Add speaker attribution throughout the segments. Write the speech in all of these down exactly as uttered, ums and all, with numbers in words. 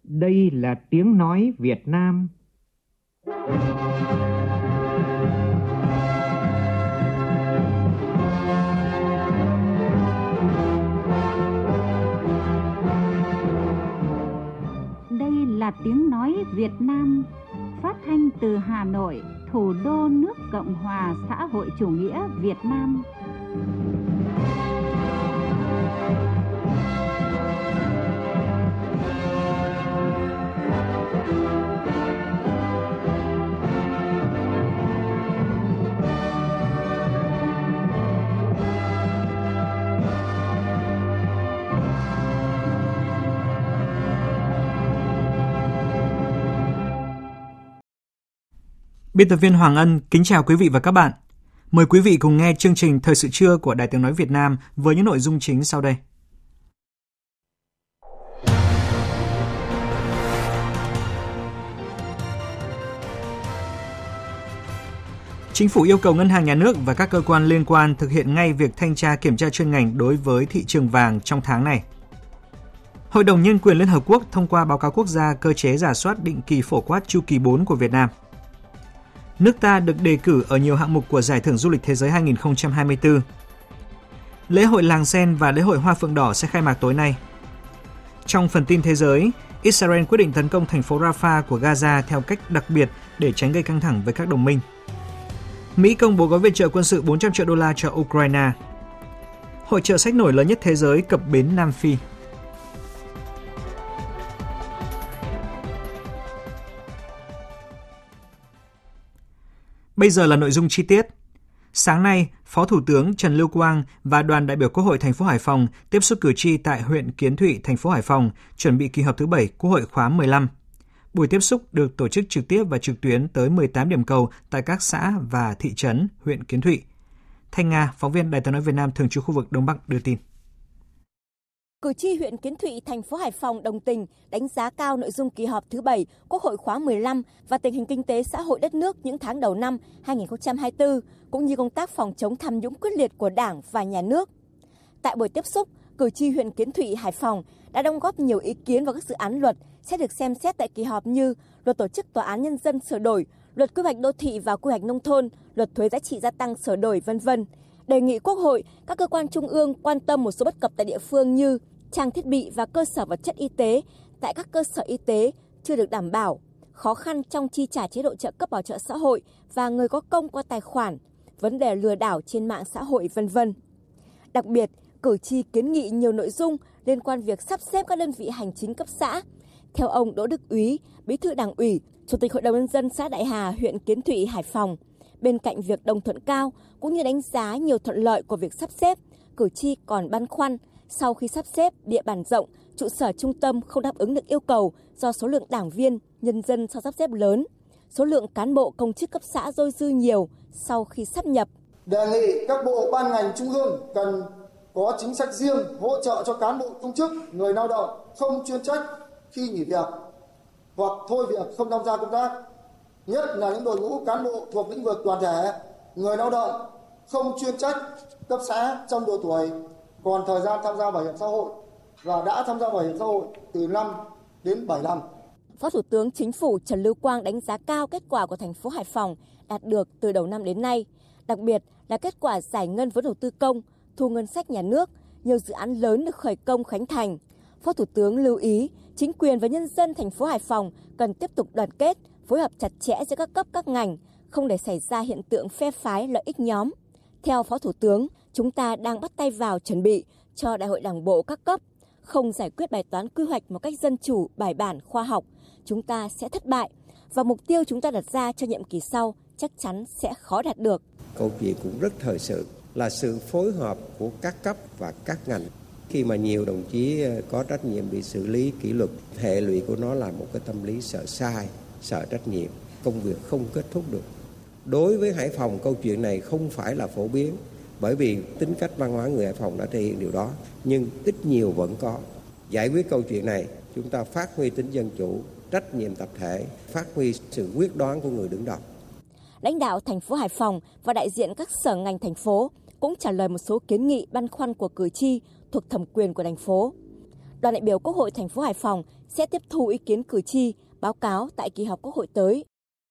Speaker 1: Đây là tiếng nói Việt Nam.
Speaker 2: Đây là tiếng nói Việt Nam, phát thanh từ Hà Nội, thủ đô nước Cộng hòa xã hội chủ nghĩa Việt Nam.
Speaker 3: Biên tập viên Hoàng Ân kính chào quý vị và các bạn. Mời quý vị cùng nghe chương trình Thời sự trưa của Đài Tiếng nói Việt Nam với những nội dung chính sau đây. Chính phủ yêu cầu Ngân hàng Nhà nước và các cơ quan liên quan thực hiện ngay việc thanh tra kiểm tra chuyên ngành đối với thị trường vàng trong tháng này. Hội đồng Nhân quyền Liên Hợp Quốc thông qua báo cáo quốc gia cơ chế rà soát định kỳ phổ quát chu kỳ bốn của Việt Nam. Nước ta được đề cử ở nhiều hạng mục của Giải thưởng Du lịch Thế giới hai không hai tư. Lễ hội Làng Sen và lễ hội Hoa Phượng Đỏ sẽ khai mạc tối nay. Trong phần tin thế giới, Israel quyết định tấn công thành phố Rafah của Gaza theo cách đặc biệt để tránh gây căng thẳng với các đồng minh. Mỹ công bố gói viện trợ quân sự bốn trăm triệu đô la cho Ukraine. Hội chợ sách nổi lớn nhất thế giới cập bến Nam Phi. Bây giờ là nội dung chi tiết. Sáng nay, Phó Thủ tướng Trần Lưu Quang và đoàn đại biểu Quốc hội thành phố Hải Phòng tiếp xúc cử tri tại huyện Kiến Thụy, thành phố Hải Phòng, chuẩn bị kỳ họp thứ bảy Quốc hội khóa mười lăm. Buổi tiếp xúc được tổ chức trực tiếp và trực tuyến tới mười tám điểm cầu tại các xã và thị trấn huyện Kiến Thụy. Thanh Nga, phóng viên Đài Tiếng nói Việt Nam thường trú khu vực Đông Bắc đưa tin.
Speaker 4: Cử tri huyện Kiến Thụy, thành phố Hải Phòng đồng tình, đánh giá cao nội dung kỳ họp thứ bảy Quốc hội khóa mười lăm và tình hình kinh tế xã hội đất nước những tháng đầu năm hai không hai tư, cũng như công tác phòng chống tham nhũng quyết liệt của Đảng và Nhà nước. Tại buổi tiếp xúc, cử tri huyện Kiến Thụy, Hải Phòng đã đóng góp nhiều ý kiến vào các dự án luật sẽ được xem xét tại kỳ họp như Luật tổ chức Tòa án Nhân dân sửa đổi, Luật quy hoạch đô thị và quy hoạch nông thôn, Luật thuế giá trị gia tăng sửa đổi, vân vân. Đề nghị Quốc hội, các cơ quan trung ương quan tâm một số bất cập tại địa phương như trang thiết bị và cơ sở vật chất y tế tại các cơ sở y tế chưa được đảm bảo, khó khăn trong chi trả chế độ trợ cấp bảo trợ xã hội và người có công qua tài khoản, vấn đề lừa đảo trên mạng xã hội, vân vân. Đặc biệt, cử tri kiến nghị nhiều nội dung liên quan việc sắp xếp các đơn vị hành chính cấp xã. Theo ông Đỗ Đức Úy, Bí thư Đảng ủy, Chủ tịch Hội đồng Nhân dân xã Đại Hà, huyện Kiến Thụy, Hải Phòng, bên cạnh việc đồng thuận cao cũng như đánh giá nhiều thuận lợi của việc sắp xếp, cử tri còn băn khoăn sau khi sắp xếp địa bàn rộng, trụ sở trung tâm không đáp ứng được yêu cầu do số lượng đảng viên, nhân dân sau sắp xếp lớn, số lượng cán bộ công chức cấp xã dôi dư nhiều sau khi sáp nhập.
Speaker 5: Đề nghị các bộ ban ngành trung ương cần có chính sách riêng hỗ trợ cho cán bộ công chức, người lao động không chuyên trách khi nghỉ việc hoặc thôi việc không tham gia công tác, nhất là những đội ngũ cán bộ thuộc lĩnh vực đoàn thể, người lao động không chuyên trách cấp xã trong độ tuổi còn thời gian tham gia bảo hiểm xã hội và đã tham gia bảo hiểm xã hội từ năm đến bảy năm.
Speaker 4: Phó Thủ tướng Chính phủ Trần Lưu Quang đánh giá cao kết quả của thành phố Hải Phòng đạt được từ đầu năm đến nay, đặc biệt là kết quả giải ngân vốn đầu tư công, thu ngân sách nhà nước, nhiều dự án lớn được khởi công khánh thành. Phó Thủ tướng lưu ý, chính quyền và nhân dân thành phố Hải Phòng cần tiếp tục đoàn kết, phối hợp chặt chẽ giữa các cấp các ngành, không để xảy ra hiện tượng phe phái lợi ích nhóm. Theo Phó Thủ tướng, chúng ta đang bắt tay vào chuẩn bị cho Đại hội Đảng bộ các cấp, không giải quyết bài toán quy hoạch một cách dân chủ, bài bản, khoa học, chúng ta sẽ thất bại và mục tiêu chúng ta đặt ra cho nhiệm kỳ sau chắc chắn sẽ khó đạt được.
Speaker 6: Câu chuyện cũng rất thời sự là sự phối hợp của các cấp và các ngành. Khi mà nhiều đồng chí có trách nhiệm bị xử lý kỷ luật, hệ lụy của nó là một cái tâm lý sợ sai, sợ trách nhiệm, công việc không kết thúc được. Đối với Hải Phòng, câu chuyện này không phải là phổ biến, bởi vì tính cách văn hóa người Hải Phòng đã thể hiện điều đó, nhưng ít nhiều vẫn có. Giải quyết câu chuyện này, chúng ta phát huy tính dân chủ, trách nhiệm tập thể, phát huy sự quyết đoán của người đứng đầu.
Speaker 4: Lãnh đạo thành phố Hải Phòng và đại diện các sở ngành thành phố cũng trả lời một số kiến nghị băn khoăn của cử tri thuộc thẩm quyền của thành phố. đoàn đại biểu Quốc hội thành phố Hải Phòng sẽ tiếp thu ý kiến cử tri, báo cáo tại kỳ họp Quốc hội tới.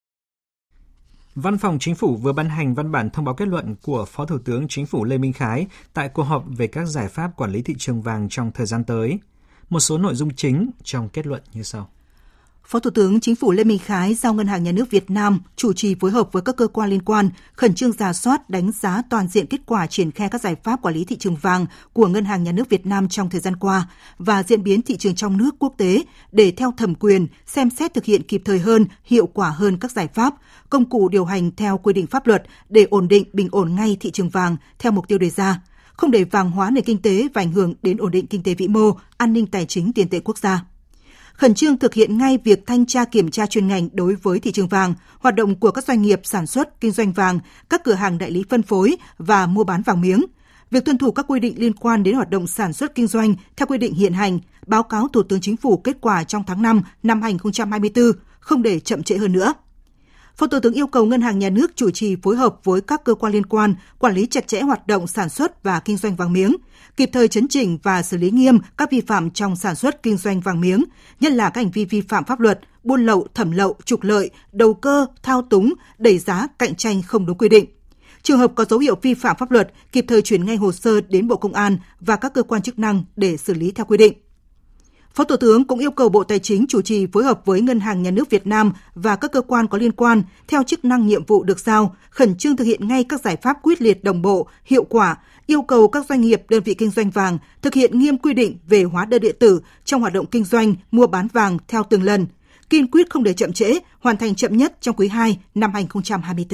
Speaker 3: Văn phòng Chính phủ vừa ban hành văn bản thông báo kết luận của Phó Thủ tướng Chính phủ Lê Minh Khái tại cuộc họp về các giải pháp quản lý thị trường vàng trong thời gian tới. Một số nội dung chính trong kết luận như sau.
Speaker 7: Phó Thủ tướng Chính phủ Lê Minh Khái giao Ngân hàng Nhà nước Việt Nam chủ trì phối hợp với các cơ quan liên quan khẩn trương rà soát, đánh giá toàn diện kết quả triển khai các giải pháp quản lý thị trường vàng của Ngân hàng Nhà nước Việt Nam trong thời gian qua và diễn biến thị trường trong nước, quốc tế để theo thẩm quyền xem xét thực hiện kịp thời hơn, hiệu quả hơn các giải pháp, công cụ điều hành theo quy định pháp luật để ổn định, bình ổn ngay thị trường vàng theo mục tiêu đề ra, không để vàng hóa nền kinh tế và ảnh hưởng đến ổn định kinh tế vĩ mô, an ninh tài chính tiền tệ quốc gia. Khẩn trương thực hiện ngay việc thanh tra kiểm tra chuyên ngành đối với thị trường vàng, hoạt động của các doanh nghiệp sản xuất, kinh doanh vàng, các cửa hàng đại lý phân phối và mua bán vàng miếng. Việc tuân thủ các quy định liên quan đến hoạt động sản xuất kinh doanh theo quy định hiện hành, báo cáo Thủ tướng Chính phủ kết quả trong tháng năm năm hai nghìn không trăm hai mươi tư, không để chậm trễ hơn nữa. Phó Thủ tướng yêu cầu Ngân hàng Nhà nước chủ trì phối hợp với các cơ quan liên quan, quản lý chặt chẽ hoạt động sản xuất và kinh doanh vàng miếng, kịp thời chấn chỉnh và xử lý nghiêm các vi phạm trong sản xuất kinh doanh vàng miếng, nhất là các hành vi vi phạm pháp luật, buôn lậu, thẩm lậu, trục lợi, đầu cơ, thao túng, đẩy giá, cạnh tranh không đúng quy định. Trường hợp có dấu hiệu vi phạm pháp luật, kịp thời chuyển ngay hồ sơ đến Bộ Công an và các cơ quan chức năng để xử lý theo quy định. Phó Thủ tướng cũng yêu cầu Bộ Tài chính chủ trì phối hợp với Ngân hàng Nhà nước Việt Nam và các cơ quan có liên quan theo chức năng nhiệm vụ được giao, khẩn trương thực hiện ngay các giải pháp quyết liệt, đồng bộ, hiệu quả, yêu cầu các doanh nghiệp, đơn vị kinh doanh vàng thực hiện nghiêm quy định về hóa đơn điện tử trong hoạt động kinh doanh, mua bán vàng theo từng lần, kiên quyết không để chậm trễ, hoàn thành chậm nhất trong quý hai năm hai nghìn không trăm hai mươi tư.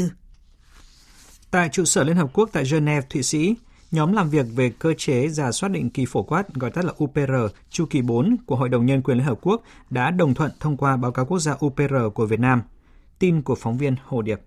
Speaker 3: Tại trụ sở Liên Hợp Quốc tại Geneva, Thụy Sĩ, nhóm làm việc về cơ chế rà soát định kỳ phổ quát, gọi tắt là U P R, chu kỳ bốn của Hội đồng Nhân quyền Liên Hợp Quốc đã đồng thuận thông qua báo cáo quốc gia U P R của Việt Nam. Tin của phóng viên Hồ Điệp.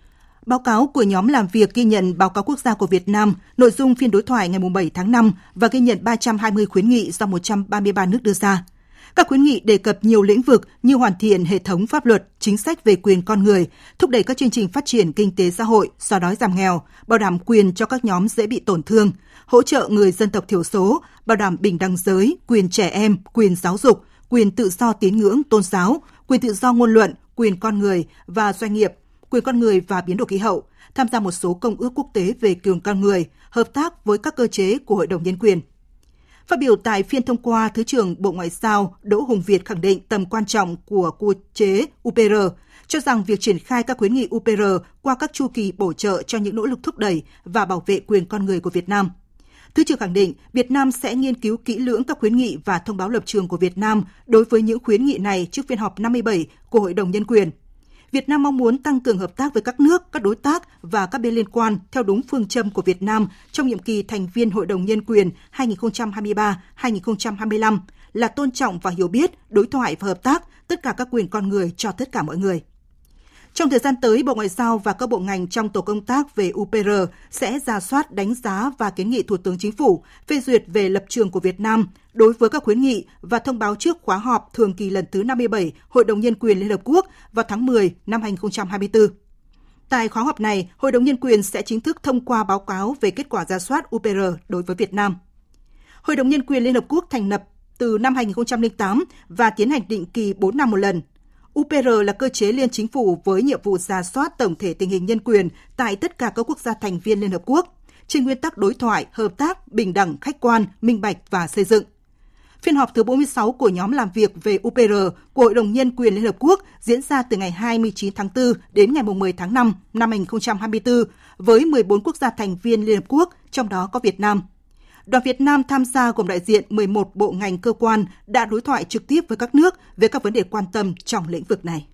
Speaker 7: Báo cáo của nhóm làm việc ghi nhận báo cáo quốc gia của Việt Nam, nội dung phiên đối thoại ngày bảy tháng năm và ghi nhận ba trăm hai mươi khuyến nghị do một trăm ba mươi ba nước đưa ra. Các khuyến nghị đề cập nhiều lĩnh vực như hoàn thiện hệ thống pháp luật, chính sách về quyền con người, thúc đẩy các chương trình phát triển kinh tế xã hội, xóa đói giảm nghèo, bảo đảm quyền cho các nhóm dễ bị tổn thương, hỗ trợ người dân tộc thiểu số, bảo đảm bình đẳng giới, quyền trẻ em, quyền giáo dục, quyền tự do tín ngưỡng, tôn giáo, quyền tự do ngôn luận, quyền con người và doanh nghiệp, quyền con người và biến đổi khí hậu, tham gia một số công ước quốc tế về quyền con người, hợp tác với các cơ chế của Hội đồng Nhân quyền. Phát biểu tại phiên thông qua, Thứ trưởng Bộ Ngoại giao Đỗ Hùng Việt khẳng định tầm quan trọng của cơ chế U P R, cho rằng việc triển khai các khuyến nghị U P R qua các chu kỳ bổ trợ cho những nỗ lực thúc đẩy và bảo vệ quyền con người của Việt Nam. Thứ trưởng khẳng định Việt Nam sẽ nghiên cứu kỹ lưỡng các khuyến nghị và thông báo lập trường của Việt Nam đối với những khuyến nghị này trước phiên họp năm mươi bảy của Hội đồng Nhân quyền. Việt Nam mong muốn tăng cường hợp tác với các nước, các đối tác và các bên liên quan theo đúng phương châm của Việt Nam trong nhiệm kỳ thành viên Hội đồng Nhân quyền hai nghìn không trăm hai mươi ba đến hai nghìn không trăm hai mươi lăm là tôn trọng và hiểu biết, đối thoại và hợp tác tất cả các quyền con người cho tất cả mọi người. Trong thời gian tới, Bộ Ngoại giao và các bộ ngành trong tổ công tác về U P R sẽ rà soát, đánh giá và kiến nghị Thủ tướng Chính phủ phê duyệt về lập trường của Việt Nam đối với các khuyến nghị và thông báo trước khóa họp thường kỳ lần thứ năm mươi bảy Hội đồng Nhân quyền Liên Hợp Quốc vào tháng mười năm hai nghìn không trăm hai mươi tư. Tại khóa họp này, Hội đồng Nhân quyền sẽ chính thức thông qua báo cáo về kết quả rà soát U P R đối với Việt Nam. Hội đồng Nhân quyền Liên Hợp Quốc thành lập từ năm hai nghìn không trăm lẻ tám và tiến hành định kỳ bốn năm một lần. U P R là cơ chế liên chính phủ với nhiệm vụ rà soát tổng thể tình hình nhân quyền tại tất cả các quốc gia thành viên Liên Hợp Quốc, trên nguyên tắc đối thoại, hợp tác, bình đẳng, khách quan, minh bạch và xây dựng. Phiên họp thứ bốn mươi sáu của nhóm làm việc về U P R của Hội đồng Nhân quyền Liên Hợp Quốc diễn ra từ ngày hai mươi chín tháng tư đến ngày mười tháng năm năm hai nghìn không trăm hai mươi tư với mười bốn quốc gia thành viên Liên Hợp Quốc, trong đó có Việt Nam. Đoàn Việt Nam tham gia gồm đại diện mười một bộ ngành cơ quan đã đối thoại trực tiếp với các nước về các vấn đề quan tâm trong lĩnh vực này.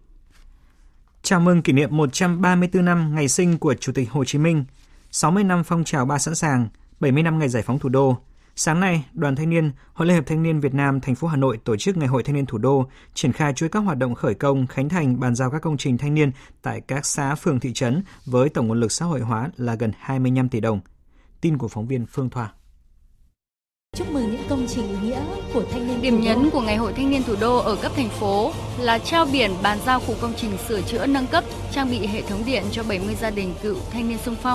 Speaker 3: Chào mừng kỷ niệm một trăm ba mươi tư năm ngày sinh của Chủ tịch Hồ Chí Minh, sáu mươi năm phong trào Ba Sẵn Sàng, bảy mươi năm ngày giải phóng thủ đô. Sáng nay, Đoàn Thanh niên, Hội Liên hiệp Thanh niên Việt Nam thành phố Hà Nội tổ chức Ngày hội Thanh niên thủ đô, triển khai chuỗi các hoạt động khởi công, khánh thành, bàn giao các công trình thanh niên tại các xã, phường, thị trấn với tổng nguồn lực xã hội hóa là gần hai mươi lăm tỷ đồng. Tin của phóng viên Phương Thoa.
Speaker 8: Chúc mừng những công trình ý nghĩa của thanh niên.
Speaker 9: Điểm nhấn của Ngày hội Thanh niên thủ đô ở cấp thành phố là trao biển bàn giao khu công trình sửa chữa nâng cấp, trang bị hệ thống điện cho bảy mươi gia đình cựu thanh niên xung phong.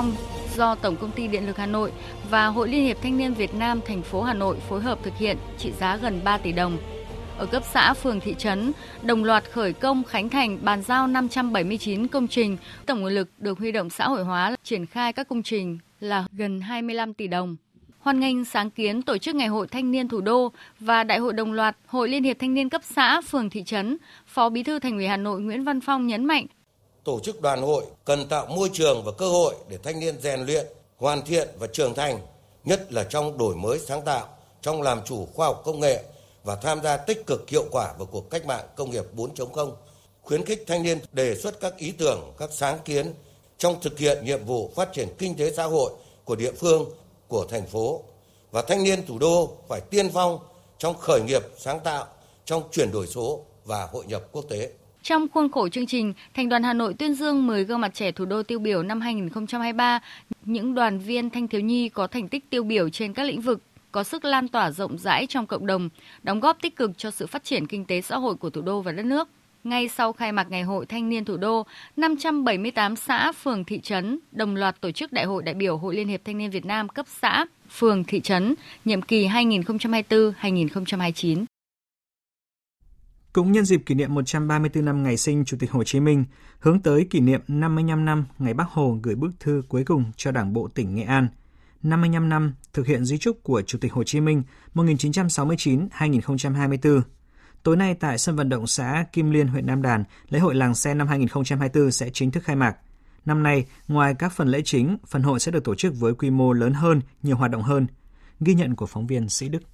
Speaker 9: do Tổng Công ty Điện lực Hà Nội và Hội Liên hiệp Thanh niên Việt Nam thành phố Hà Nội phối hợp thực hiện trị giá gần ba tỷ đồng. Ở cấp xã, phường, thị trấn, đồng loạt khởi công khánh thành bàn giao năm trăm bảy mươi chín công trình, tổng nguồn lực được huy động xã hội hóa triển khai các công trình là gần hai mươi lăm tỷ đồng. Hoan nghênh sáng kiến tổ chức Ngày hội Thanh niên Thủ đô và Đại hội đồng loạt Hội Liên hiệp Thanh niên cấp xã, phường, thị trấn, Phó Bí thư Thành ủy Hà Nội Nguyễn Văn Phong nhấn mạnh.
Speaker 10: Tổ chức đoàn hội cần tạo môi trường và cơ hội để thanh niên rèn luyện, hoàn thiện và trưởng thành, nhất là trong đổi mới sáng tạo, trong làm chủ khoa học công nghệ và tham gia tích cực hiệu quả vào cuộc cách mạng công nghiệp bốn chấm không. Khuyến khích thanh niên đề xuất các ý tưởng, các sáng kiến trong thực hiện nhiệm vụ phát triển kinh tế xã hội của địa phương, của thành phố. Và thanh niên thủ đô phải tiên phong trong khởi nghiệp sáng tạo, trong chuyển đổi số và hội nhập quốc tế.
Speaker 9: Trong khuôn khổ chương trình, Thành đoàn Hà Nội tuyên dương mười gương mặt trẻ thủ đô tiêu biểu năm hai không hai ba, những đoàn viên thanh thiếu nhi có thành tích tiêu biểu trên các lĩnh vực, có sức lan tỏa rộng rãi trong cộng đồng, đóng góp tích cực cho sự phát triển kinh tế xã hội của thủ đô và đất nước. Ngay sau khai mạc Ngày hội Thanh niên Thủ đô, năm trăm bảy mươi tám xã, phường, thị trấn đồng loạt tổ chức Đại hội đại biểu Hội Liên hiệp Thanh niên Việt Nam cấp xã, phường, thị trấn, nhiệm kỳ hai nghìn không trăm hai mươi tư đến hai nghìn không trăm hai mươi chín.
Speaker 3: Cũng nhân dịp kỷ niệm một trăm ba mươi tư năm ngày sinh Chủ tịch Hồ Chí Minh, hướng tới kỷ niệm năm mươi lăm năm ngày Bác Hồ gửi bức thư cuối cùng cho Đảng bộ tỉnh Nghệ An, năm mươi lăm năm thực hiện di chúc của Chủ tịch Hồ Chí Minh một nghìn chín trăm sáu mươi chín đến hai nghìn không trăm hai mươi tư. Tối nay tại sân vận động xã Kim Liên, huyện Nam Đàn, lễ hội Làng Sen năm hai nghìn không trăm hai mươi tư sẽ chính thức khai mạc. Năm nay, ngoài các phần lễ chính, phần hội sẽ được tổ chức với quy mô lớn hơn, nhiều hoạt động hơn. Ghi nhận của phóng viên Sĩ Đức.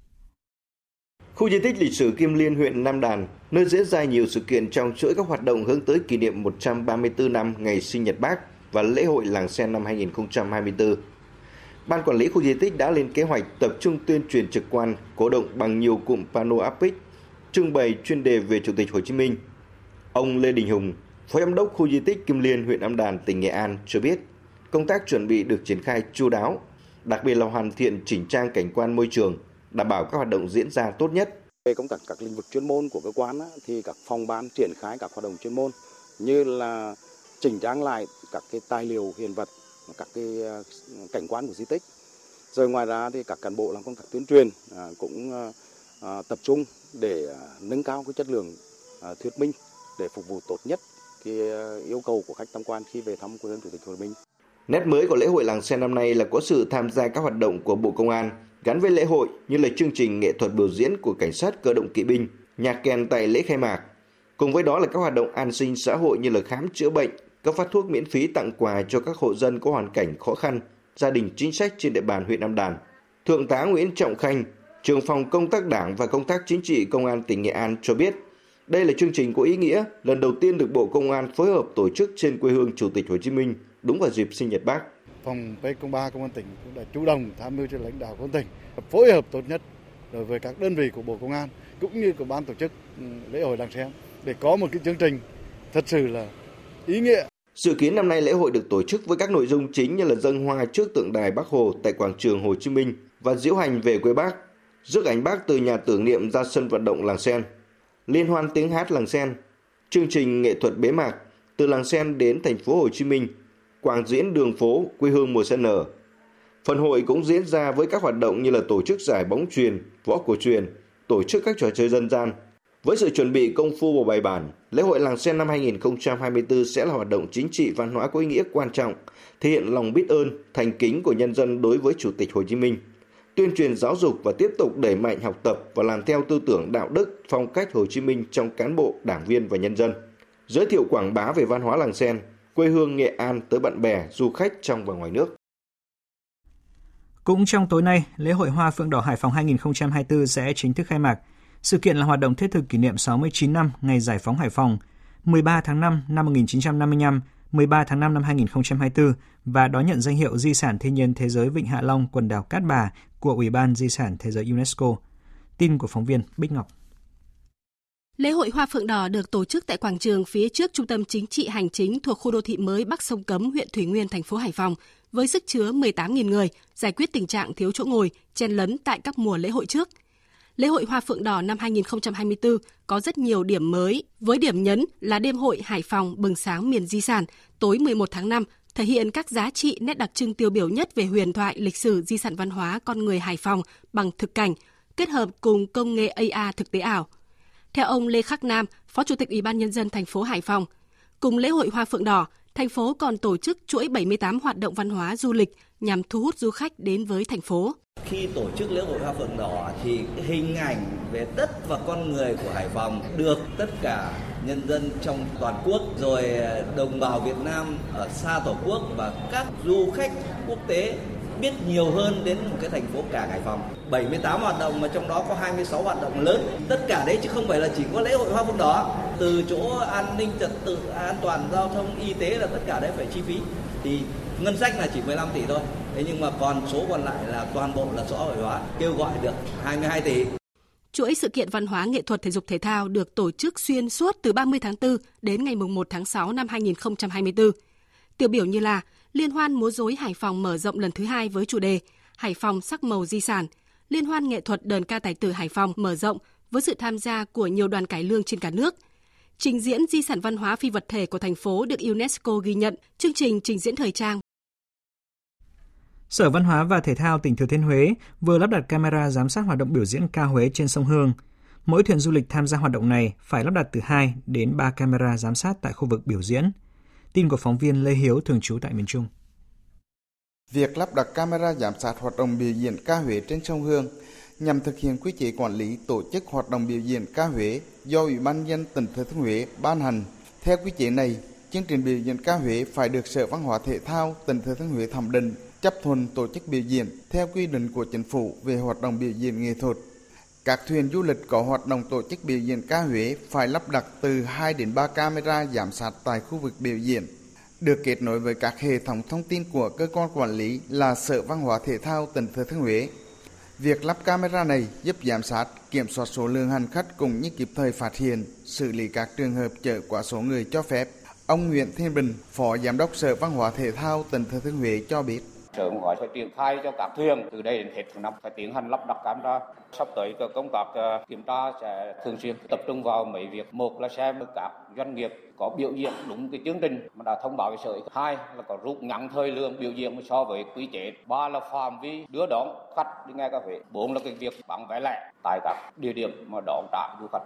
Speaker 11: Khu di tích lịch sử Kim Liên, huyện Nam Đàn, nơi diễn ra nhiều sự kiện trong chuỗi các hoạt động hướng tới kỷ niệm một trăm ba mươi tư năm ngày sinh nhật Bác và lễ hội Làng Sen năm hai nghìn không trăm hai mươi tư. Ban quản lý khu di tích đã lên kế hoạch tập trung tuyên truyền trực quan, cổ động bằng nhiều cụm pano áp phích, trưng bày chuyên đề về Chủ tịch Hồ Chí Minh. Ông Lê Đình Hùng, Phó Giám đốc khu di tích Kim Liên, huyện Nam Đàn, tỉnh Nghệ An cho biết, công tác chuẩn bị được triển khai chu đáo, đặc biệt là hoàn thiện chỉnh trang cảnh quan môi trường, đảm bảo các hoạt động diễn ra tốt nhất.
Speaker 12: Về công tác các lĩnh vực chuyên môn của cơ quan thì các phòng ban triển khai các hoạt động chuyên môn như là chỉnh trang lại các cái tài liệu hiện vật, các cái cảnh quan của di tích. Rồi ngoài ra thì các cán bộ làm công tác tuyên truyền cũng tập trung để nâng cao cái chất lượng thuyết minh để phục vụ tốt nhất cái yêu cầu của khách tham quan khi về thăm quê hương Chủ tịch Hồ Chí Minh.
Speaker 11: Nét mới của lễ hội Làng Sen năm nay là có sự tham gia các hoạt động của Bộ Công an gắn với lễ hội như là chương trình nghệ thuật biểu diễn của cảnh sát cơ động kỵ binh, nhạc kèn tại lễ khai mạc. Cùng với đó là các hoạt động an sinh xã hội như là khám chữa bệnh, cấp phát thuốc miễn phí, tặng quà cho các hộ dân có hoàn cảnh khó khăn, gia đình chính sách trên địa bàn huyện Nam Đàn. Thượng tá Nguyễn Trọng Khanh, trưởng phòng công tác Đảng và công tác chính trị Công an tỉnh Nghệ An cho biết, đây là chương trình có ý nghĩa lần đầu tiên được Bộ Công an phối hợp tổ chức trên quê hương Chủ tịch Hồ Chí Minh đúng vào dịp sinh nhật Bác.
Speaker 13: Phòng P không ba Công an tỉnh cũng đã chủ động tham mưu cho lãnh đạo công an tỉnh phối hợp tốt nhất đối với các đơn vị của Bộ Công an cũng như của ban tổ chức lễ hội Làng Sen để có một cái chương trình thật sự là ý nghĩa.
Speaker 11: Dự kiến năm nay lễ hội được tổ chức với các nội dung chính như là dâng hoa trước tượng đài Bác Hồ tại quảng trường Hồ Chí Minh và diễu hành về quê Bác, rước ảnh Bác từ nhà tưởng niệm ra sân vận động Làng Sen, liên hoan tiếng hát Làng Sen, chương trình nghệ thuật bế mạc từ Làng Sen đến thành phố Hồ Chí Minh, quảng diễn đường phố quê hương mùa xuân nở. Phần hội cũng diễn ra với các hoạt động như là tổ chức giải bóng chuyền, võ cổ truyền, tổ chức các trò chơi dân gian. Với sự chuẩn bị công phu và bài bản, lễ hội Làng Sen năm hai nghìn không trăm hai mươi tư sẽ là hoạt động chính trị văn hóa có ý nghĩa quan trọng, thể hiện lòng biết ơn, thành kính của nhân dân đối với Chủ tịch Hồ Chí Minh, tuyên truyền giáo dục và tiếp tục đẩy mạnh học tập và làm theo tư tưởng đạo đức, phong cách Hồ Chí Minh trong cán bộ, đảng viên và nhân dân, giới thiệu quảng bá về văn hóa Làng Sen, quê hương Nghệ An tới bạn bè, du khách trong và ngoài nước.
Speaker 3: Cũng trong tối nay, lễ hội Hoa Phượng Đỏ Hải Phòng hai nghìn không trăm hai mươi tư sẽ chính thức khai mạc. Sự kiện là hoạt động thiết thực kỷ niệm sáu mươi chín năm ngày giải phóng Hải Phòng, mười ba tháng năm năm một nghìn chín trăm năm mươi lăm, mười ba tháng năm năm hai nghìn không trăm hai mươi tư và đón nhận danh hiệu Di sản Thiên nhiên Thế giới Vịnh Hạ Long, quần đảo Cát Bà của Ủy ban Di sản Thế giới UNESCO. Tin của phóng viên Bích Ngọc.
Speaker 14: Lễ hội Hoa Phượng Đỏ được tổ chức tại quảng trường phía trước Trung tâm Chính trị Hành chính thuộc khu đô thị mới Bắc Sông Cấm, huyện Thủy Nguyên, thành phố Hải Phòng, với sức chứa mười tám nghìn người, giải quyết tình trạng thiếu chỗ ngồi, chen lấn tại các mùa lễ hội trước. Lễ hội Hoa Phượng Đỏ năm hai nghìn không trăm hai mươi tư có rất nhiều điểm mới, với điểm nhấn là đêm hội Hải Phòng bừng sáng miền di sản tối mười một tháng năm thể hiện các giá trị nét đặc trưng tiêu biểu nhất về huyền thoại, lịch sử, di sản văn hóa con người Hải Phòng bằng thực cảnh, kết hợp cùng công nghệ a rờ thực tế ảo. Theo ông Lê Khắc Nam, Phó Chủ tịch Ủy ban Nhân dân thành phố Hải Phòng, cùng lễ hội Hoa Phượng Đỏ, thành phố còn tổ chức chuỗi bảy mươi tám hoạt động văn hóa du lịch nhằm thu hút du khách đến với thành phố.
Speaker 15: Khi tổ chức lễ hội Hoa Phượng Đỏ thì hình ảnh về đất và con người của Hải Phòng được tất cả nhân dân trong toàn quốc, rồi đồng bào Việt Nam ở xa Tổ quốc và các du khách quốc tế biết nhiều hơn đến một cái thành phố cảng Hải Phòng. bảy mươi tám hoạt động mà trong đó có hai mươi sáu hoạt động lớn. Tất cả đấy chứ không phải là chỉ có lễ hội Hoa Phượng Đỏ. Từ chỗ an ninh trật tự, an toàn giao thông, y tế là tất cả đấy phải chi phí. Thì ngân sách là chỉ mười lăm tỷ thôi. Thế nhưng mà còn số còn lại là toàn bộ là xã hội hóa, kêu gọi được hai mươi hai tỷ.
Speaker 14: Chuỗi sự kiện văn hóa, nghệ thuật, thể dục thể thao được tổ chức xuyên suốt từ ba mươi tháng tư đến ngày mùng một tháng sáu năm hai nghìn không trăm hai mươi tư. Tiêu biểu như là Liên hoan múa rối Hải Phòng mở rộng lần thứ hai với chủ đề Hải Phòng sắc màu di sản, Liên hoan nghệ thuật đờn ca tài tử Hải Phòng mở rộng với sự tham gia của nhiều đoàn cải lương trên cả nước. Trình diễn di sản văn hóa phi vật thể của thành phố được UNESCO ghi nhận, chương trình trình diễn thời trang.
Speaker 3: Sở Văn hóa và Thể thao tỉnh Thừa Thiên Huế vừa lắp đặt camera giám sát hoạt động biểu diễn ca Huế trên sông Hương. Mỗi thuyền du lịch tham gia hoạt động này phải lắp đặt từ hai đến ba camera giám sát tại khu vực biểu diễn. Tin của phóng viên Lê Hiếu thường trú tại miền Trung.
Speaker 16: Việc lắp đặt camera giám sát hoạt động biểu diễn ca Huế trên sông Hương nhằm thực hiện quy chế quản lý tổ chức hoạt động biểu diễn ca Huế do Ủy ban nhân dân tỉnh Thừa Thiên Huế ban hành. Theo quy chế này, chương trình biểu diễn ca Huế phải được Sở Văn hóa Thể thao tỉnh Thừa Thiên Huế thẩm định, chấp thuận tổ chức biểu diễn theo quy định của Chính phủ về hoạt động biểu diễn nghệ thuật. Các thuyền du lịch có hoạt động tổ chức biểu diễn ca Huế phải lắp đặt từ hai đến ba camera giám sát tại khu vực biểu diễn, được kết nối với các hệ thống thông tin của cơ quan quản lý là Sở Văn hóa Thể thao tỉnh Thừa Thiên Huế. Việc lắp camera này giúp giám sát, kiểm soát số lượng hành khách cũng như kịp thời phát hiện, xử lý các trường hợp chở quá số người cho phép. Ông Nguyễn Thiên Bình, Phó Giám đốc Sở Văn hóa Thể thao tỉnh Thừa Thiên Huế cho biết.
Speaker 17: Sở Văn hóa sẽ triển khai cho các thuyền từ đây đến hết tháng năm phải tiến hành lắp đặt camera. Sắp tới công tác kiểm tra sẽ thường xuyên tập trung vào mấy việc. Một là xem các doanh nghiệp có biểu diễn đúng cái chương trình mà đã thông báo với sở. Hai là có rút ngắn thời lượng biểu diễn so với quy chế. Ba là phạm vi đưa đón khách đi nghe ca Huế. Bốn là cái việc bán vé lẻ tại các địa điểm mà đón trả du khách.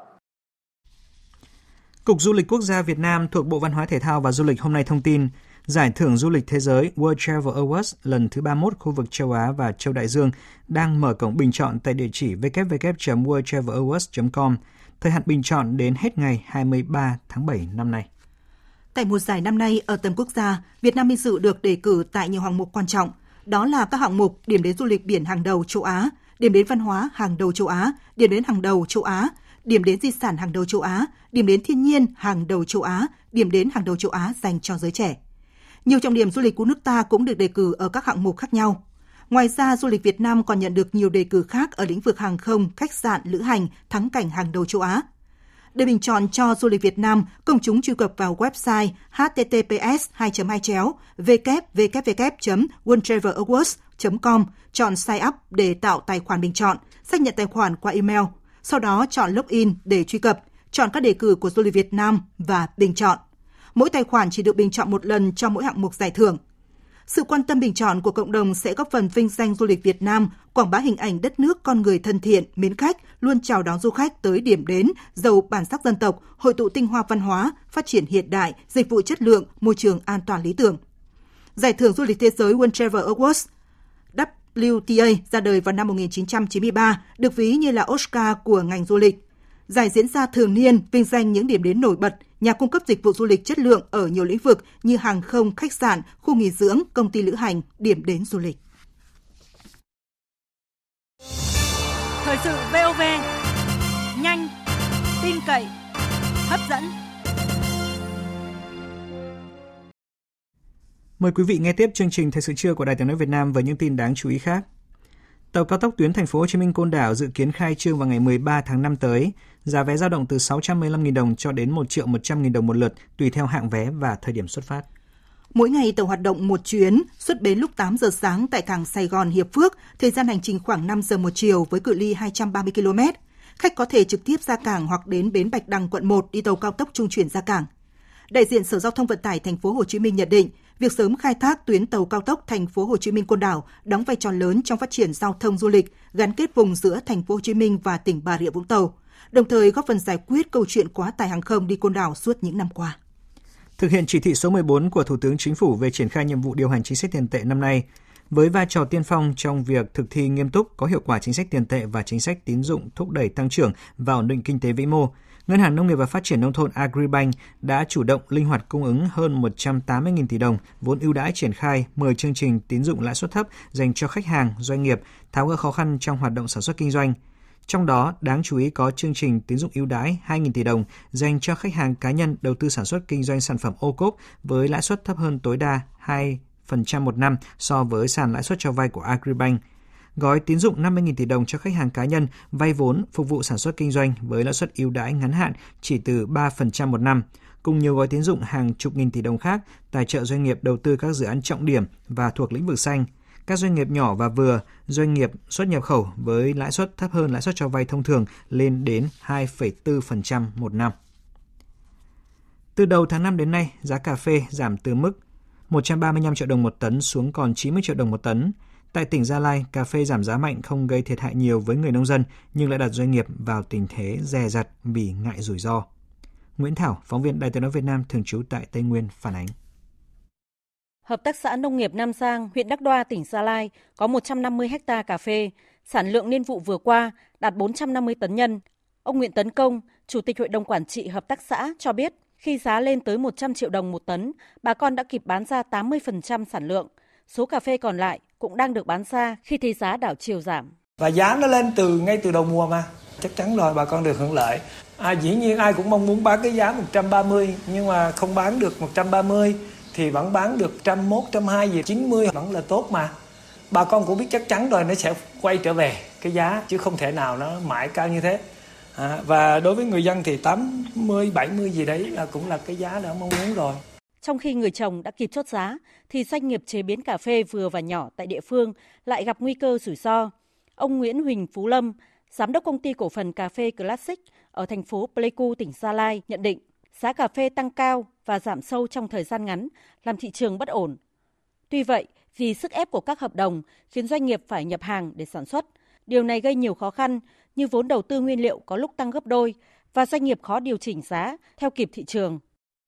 Speaker 3: Cục Du lịch Quốc gia Việt Nam thuộc Bộ Văn hóa Thể thao và Du lịch hôm nay thông tin, Giải thưởng du lịch thế giới World Travel Awards lần thứ ba mươi mốt khu vực châu Á và châu Đại Dương đang mở cổng bình chọn tại địa chỉ w w w chấm world travel awards chấm com. Thời hạn bình chọn đến hết ngày hai mươi ba tháng bảy năm nay.
Speaker 7: Tại mùa giải năm nay ở tầm quốc gia, Việt Nam vinh dự được đề cử tại nhiều hạng mục quan trọng. Đó là các hạng mục điểm đến du lịch biển hàng đầu châu Á, điểm đến văn hóa hàng đầu châu Á, điểm đến hàng đầu châu Á, điểm đến di sản hàng đầu châu Á, điểm đến thiên nhiên hàng đầu châu Á, điểm đến hàng đầu châu Á dành cho giới trẻ. Nhiều trọng điểm du lịch của nước ta cũng được đề cử ở các hạng mục khác nhau. Ngoài ra, du lịch Việt Nam còn nhận được nhiều đề cử khác ở lĩnh vực hàng không, khách sạn, lữ hành, thắng cảnh hàng đầu châu Á. Để bình chọn cho du lịch Việt Nam, công chúng truy cập vào website h t t p s hai chấm hai chéo w w w chấm world travel awards chấm com, chọn sign up để tạo tài khoản bình chọn, xác nhận tài khoản qua email. Sau đó chọn login để truy cập, chọn các đề cử của du lịch Việt Nam và bình chọn. Mỗi tài khoản chỉ được bình chọn một lần cho mỗi hạng mục giải thưởng. Sự quan tâm bình chọn của cộng đồng sẽ góp phần vinh danh du lịch Việt Nam, quảng bá hình ảnh đất nước con người thân thiện, mến khách, luôn chào đón du khách tới điểm đến giàu bản sắc dân tộc, hội tụ tinh hoa văn hóa, phát triển hiện đại, dịch vụ chất lượng, môi trường an toàn lý tưởng. Giải thưởng du lịch thế giới World Travel Awards W T A ra đời vào năm một nghìn chín trăm chín mươi ba, được ví như là Oscar của ngành du lịch. Giải diễn ra thường niên, vinh danh những điểm đến nổi bật, nhà cung cấp dịch vụ du lịch chất lượng ở nhiều lĩnh vực như hàng không, khách sạn, khu nghỉ dưỡng, công ty lữ hành, điểm đến du lịch.
Speaker 18: Thời sự vê o vê, nhanh, tin cậy, hấp dẫn.
Speaker 3: Mời quý vị nghe tiếp chương trình Thời sự trưa của Đài Tiếng nói Việt Nam với những tin đáng chú ý khác. Tàu cao tốc tuyến Thành phố Hồ Chí Minh - Côn Đảo dự kiến khai trương vào ngày mười ba tháng năm tới. Giá vé dao động từ sáu trăm mười lăm nghìn đồng cho đến một triệu một trăm nghìn đồng một lượt, tùy theo hạng vé và thời điểm xuất phát.
Speaker 7: Mỗi ngày tàu hoạt động một chuyến, xuất bến lúc tám giờ sáng tại cảng Sài Gòn Hiệp Phước, thời gian hành trình khoảng năm giờ một chiều với cự ly hai trăm ba mươi ki lô mét. Khách có thể trực tiếp ra cảng hoặc đến bến Bạch Đằng quận một đi tàu cao tốc trung chuyển ra cảng. Đại diện Sở Giao thông Vận tải Thành phố Hồ Chí Minh nhận định, Việc sớm khai thác tuyến tàu cao tốc Thành phố Hồ Chí Minh - Côn Đảo đóng vai trò lớn trong phát triển giao thông du lịch, gắn kết vùng giữa Thành phố Hồ Chí Minh và tỉnh Bà Rịa Vũng Tàu, đồng thời góp phần giải quyết câu chuyện quá tải hàng không đi Côn Đảo suốt những năm qua.
Speaker 3: Thực hiện chỉ thị số mười bốn của Thủ tướng Chính phủ về triển khai nhiệm vụ điều hành chính sách tiền tệ năm nay, với vai trò tiên phong trong việc thực thi nghiêm túc, có hiệu quả chính sách tiền tệ và chính sách tín dụng thúc đẩy tăng trưởng và ổn định kinh tế vĩ mô, Ngân hàng Nông nghiệp và Phát triển Nông thôn Agribank đã chủ động linh hoạt cung ứng hơn một trăm tám mươi nghìn tỷ đồng vốn ưu đãi triển khai mười chương trình tín dụng lãi suất thấp dành cho khách hàng, doanh nghiệp, tháo gỡ khó khăn trong hoạt động sản xuất kinh doanh. Trong đó, đáng chú ý có chương trình tín dụng ưu đãi hai nghìn tỷ đồng dành cho khách hàng cá nhân đầu tư sản xuất kinh doanh sản phẩm ô cốp với lãi suất thấp hơn tối đa hai phần trăm một năm so với sàn lãi suất cho vay của Agribank. Gói tín dụng năm mươi nghìn tỷ đồng cho khách hàng cá nhân vay vốn phục vụ sản xuất kinh doanh với lãi suất ưu đãi ngắn hạn chỉ từ ba phần trăm một năm, cùng nhiều gói tín dụng hàng chục nghìn tỷ đồng khác tài trợ doanh nghiệp đầu tư các dự án trọng điểm và thuộc lĩnh vực xanh, các doanh nghiệp nhỏ và vừa, doanh nghiệp xuất nhập khẩu với lãi suất thấp hơn lãi suất cho vay thông thường lên đến hai phẩy bốn phần trăm một năm. Từ đầu tháng năm đến nay, giá cà phê giảm từ mức một trăm ba mươi lăm triệu đồng một tấn xuống còn chín mươi triệu đồng một tấn. Tại tỉnh Gia Lai, cà phê giảm giá mạnh không gây thiệt hại nhiều với người nông dân nhưng lại đặt doanh nghiệp vào tình thế dè dặt vì ngại rủi ro. Nguyễn Thảo, phóng viên Đài Tiếng nói Việt Nam thường trú tại Tây Nguyên phản ánh.
Speaker 19: Hợp tác xã Nông nghiệp Nam Giang, huyện Đắc Đoa, tỉnh Gia Lai có một trăm năm mươi ha cà phê, sản lượng niên vụ vừa qua đạt bốn trăm năm mươi tấn nhân. Ông Nguyễn Tấn Công, Chủ tịch Hội đồng Quản trị Hợp tác xã cho biết, khi giá lên tới một trăm triệu đồng một tấn, bà con đã kịp bán ra tám mươi phần trăm sản lượng. Số cà phê còn lại cũng đang được bán ra khi thấy giá đảo chiều giảm.
Speaker 20: Và giá nó lên từ ngay từ đầu mùa mà, chắc chắn rồi bà con được hưởng lợi. À, dĩ nhiên ai cũng mong muốn bán cái giá một trăm ba mươi, nhưng mà không bán được một trăm ba mươi thì vẫn bán được một trăm mốt, một trăm hai mươi, chín mươi vẫn là tốt mà. Bà con cũng biết chắc chắn rồi nó sẽ quay trở về cái giá chứ không thể nào nó mãi cao như thế. À, và đối với người dân thì tám mươi, bảy mươi gì đấy là cũng là cái giá đã mong muốn rồi.
Speaker 19: Trong khi người trồng đã kịp chốt giá, thì doanh nghiệp chế biến cà phê vừa và nhỏ tại địa phương lại gặp nguy cơ rủi ro. Ông Nguyễn Huỳnh Phú Lâm, Giám đốc Công ty Cổ phần Cà phê Classic ở thành phố Pleiku, tỉnh Gia Lai nhận định giá cà phê tăng cao và giảm sâu trong thời gian ngắn làm thị trường bất ổn. Tuy vậy, vì sức ép của các hợp đồng khiến doanh nghiệp phải nhập hàng để sản xuất, điều này gây nhiều khó khăn như vốn đầu tư nguyên liệu có lúc tăng gấp đôi và doanh nghiệp khó điều chỉnh giá theo kịp thị trường.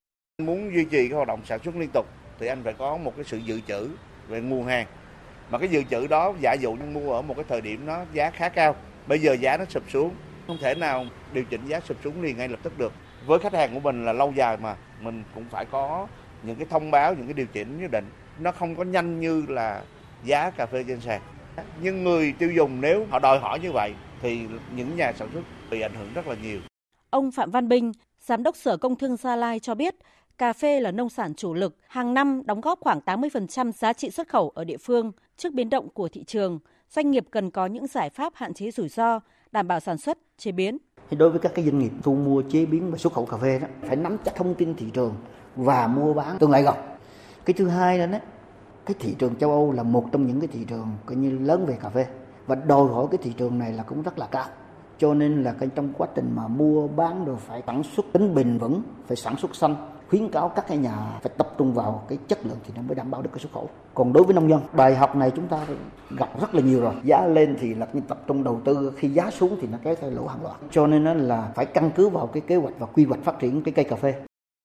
Speaker 21: Muốn duy trì cái hoạt động sản xuất liên tục thì anh phải có một cái sự dự trữ về nguồn hàng. Mà cái dự trữ đó giả dụ như mua ở một cái thời điểm nó giá khá cao, bây giờ giá nó sụp xuống, không thể nào điều chỉnh giá sụp xuống liền ngay lập tức được. Với khách hàng của mình là lâu dài mà, mình cũng phải có những cái thông báo, những cái điều chỉnh nhất định. Nó không có nhanh như là giá cà phê trên sàn. Nhưng người tiêu dùng nếu họ đòi hỏi như vậy thì những nhà sản xuất bị ảnh hưởng rất là nhiều.
Speaker 19: Ông Phạm Văn Binh, Giám đốc Sở Công Thương Gia Lai cho biết, cà phê là nông sản chủ lực, hàng năm đóng góp khoảng tám mươi phần trăm giá trị xuất khẩu ở địa phương. Trước biến động của thị trường, doanh nghiệp cần có những giải pháp hạn chế rủi ro, đảm bảo sản xuất, chế biến.
Speaker 22: Thì đối với các cái doanh nghiệp thu mua, chế biến và xuất khẩu cà phê đó, phải nắm chắc thông tin thị trường và mua bán tương lai gần. Cái thứ hai đó, cái thị trường châu Âu là một trong những cái thị trường coi như lớn về cà phê và đòi hỏi cái thị trường này là cũng rất là cao. Cho nên là trong quá trình mà mua bán rồi phải sản xuất tính bền vững, phải sản xuất xanh, khuyến cáo các cái nhà phải tập trung vào cái chất lượng thì nó mới đảm bảo được cái xuất khẩu. Còn đối với nông dân, bài học này chúng ta gặp rất là nhiều rồi. Giá lên thì là tập trung đầu tư, khi giá xuống thì nó kéo theo lỗ hàng loạt. Cho nên là phải căn cứ vào cái kế hoạch và quy hoạch phát triển cái cây cà phê.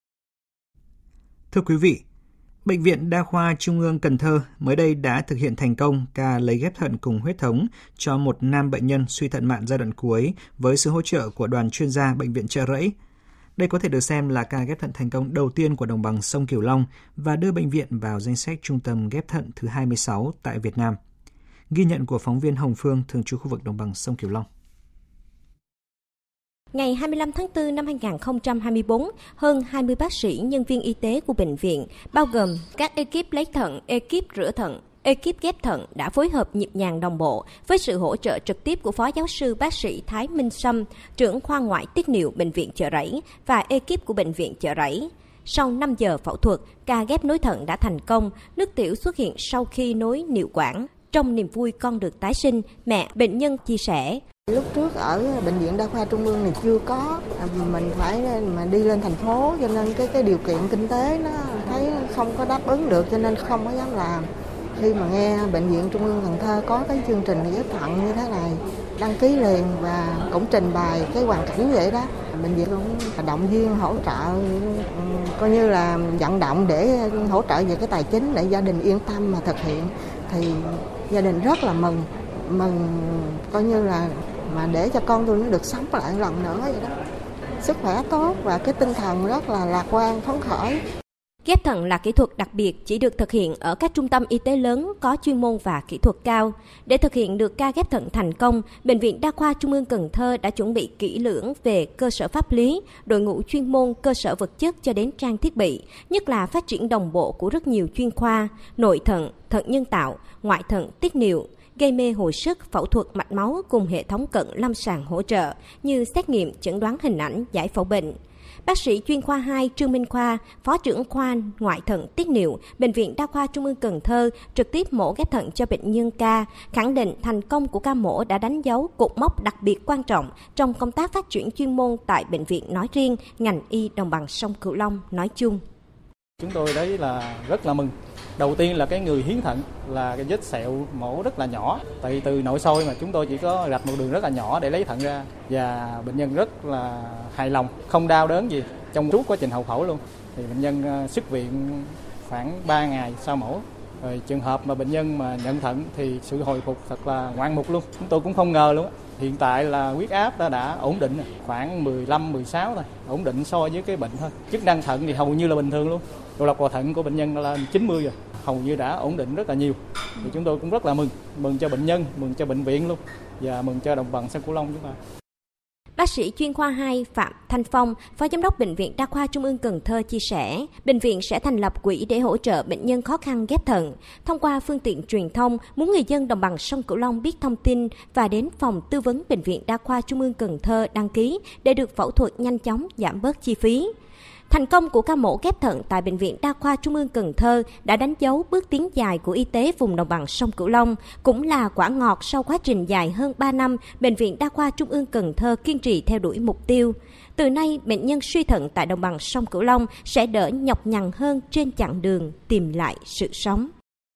Speaker 3: Thưa quý vị, Bệnh viện Đa khoa Trung ương Cần Thơ mới đây đã thực hiện thành công ca lấy ghép thận cùng huyết thống cho một nam bệnh nhân suy thận mạn giai đoạn cuối với sự hỗ trợ của đoàn chuyên gia Bệnh viện Chợ Rẫy. Đây có thể được xem là ca ghép thận thành công đầu tiên của đồng bằng sông Cửu Long và đưa bệnh viện vào danh sách trung tâm ghép thận thứ hai mươi sáu tại Việt Nam. Ghi nhận của phóng viên Hồng Phương thường trú khu vực đồng bằng sông Cửu Long.
Speaker 4: Ngày hai mươi lăm tháng tư năm hai nghìn không trăm hai mươi tư, hơn hai mươi bác sĩ, nhân viên y tế của bệnh viện, bao gồm các ekip lấy thận, ekip rửa thận, ekip ghép thận đã phối hợp nhịp nhàng đồng bộ với sự hỗ trợ trực tiếp của Phó Giáo sư Bác sĩ Thái Minh Sâm, trưởng khoa ngoại tiết niệu Bệnh viện Chợ Rẫy và ekip của Bệnh viện Chợ Rẫy. Sau năm giờ phẫu thuật, ca ghép nối thận đã thành công, nước tiểu xuất hiện sau khi nối niệu quản. Trong niềm vui con được tái sinh, mẹ bệnh nhân chia sẻ.
Speaker 23: Lúc trước ở Bệnh viện Đa khoa Trung ương này chưa có, mình phải mà đi lên thành phố cho nên cái cái điều kiện kinh tế nó khá thấy không có đáp ứng được cho nên không có dám làm. Khi mà nghe Bệnh viện Trung ương Cần Thơ có cái chương trình ghép thận như thế này, đăng ký liền và cũng trình bày cái hoàn cảnh vậy đó. Bệnh viện cũng động viên hỗ trợ, coi như là vận động để hỗ trợ về cái tài chính để gia đình yên tâm mà thực hiện. Thì gia đình rất là mừng, mừng coi như là mà để cho con tôi nó được sống lại lần nữa vậy đó. Sức khỏe tốt và cái tinh thần rất là lạc quan, phấn khởi.
Speaker 4: Ghép thận là kỹ thuật đặc biệt chỉ được thực hiện ở các trung tâm y tế lớn có chuyên môn và kỹ thuật cao. Để thực hiện được ca ghép thận thành công, Bệnh viện Đa khoa Trung ương Cần Thơ đã chuẩn bị kỹ lưỡng về cơ sở pháp lý, đội ngũ chuyên môn, cơ sở vật chất cho đến trang thiết bị, nhất là phát triển đồng bộ của rất nhiều chuyên khoa, nội thận, thận nhân tạo, ngoại thận, tiết niệu, gây mê hồi sức, phẫu thuật mạch máu cùng hệ thống cận lâm sàng hỗ trợ như xét nghiệm, chẩn đoán hình ảnh, giải phẫu bệnh. Bác sĩ chuyên khoa hai Trương Minh Khoa, Phó trưởng khoa ngoại thận tiết niệu, Bệnh viện Đa khoa Trung ương Cần Thơ trực tiếp mổ ghép thận cho bệnh nhân ca, khẳng định thành công của ca mổ đã đánh dấu cột mốc đặc biệt quan trọng trong công tác phát triển chuyên môn tại bệnh viện nói riêng, ngành y đồng bằng sông Cửu Long nói chung.
Speaker 1: Chúng tôi đấy là rất là mừng. Đầu tiên là cái người hiến thận là cái vết sẹo mổ rất là nhỏ, tại từ nội soi mà chúng tôi chỉ có rạch một đường rất là nhỏ để lấy thận ra, và bệnh nhân rất là hài lòng, không đau đớn gì trong suốt quá trình hậu phẫu luôn. Thì bệnh nhân xuất viện khoảng ba ngày sau mổ. Rồi trường hợp mà bệnh nhân mà nhận thận thì sự hồi phục thật là ngoạn mục luôn. Chúng tôi cũng không ngờ luôn. Hiện tại là huyết áp đã, đã ổn định khoảng mười lăm mười sáu thôi, ổn định so với cái bệnh thôi. Chức năng thận thì hầu như là bình thường luôn. Độ lọc vào thận của bệnh nhân là chín mươi rồi, hầu như đã ổn định rất là nhiều. Thì chúng tôi cũng rất là mừng, mừng cho bệnh nhân, mừng cho bệnh viện luôn và mừng cho đồng bằng sông Cửu Long chúng ta.
Speaker 4: Bác sĩ chuyên khoa hai Phạm Thanh Phong, Phó Giám đốc Bệnh viện Đa khoa Trung ương Cần Thơ chia sẻ, bệnh viện sẽ thành lập quỹ để hỗ trợ bệnh nhân khó khăn ghép thận. Thông qua phương tiện truyền thông, muốn người dân đồng bằng sông Cửu Long biết thông tin và đến phòng tư vấn Bệnh viện Đa khoa Trung ương Cần Thơ đăng ký để được phẫu thuật nhanh chóng, giảm bớt chi phí. Thành công của ca mổ ghép thận tại Bệnh viện Đa khoa Trung ương Cần Thơ đã đánh dấu bước tiến dài của y tế vùng đồng bằng sông Cửu Long, cũng là quả ngọt sau quá trình dài hơn ba năm Bệnh viện Đa khoa Trung ương Cần Thơ kiên trì theo đuổi mục tiêu. Từ nay, bệnh nhân suy thận tại đồng bằng sông Cửu Long sẽ đỡ nhọc nhằn hơn trên chặng đường tìm lại sự sống.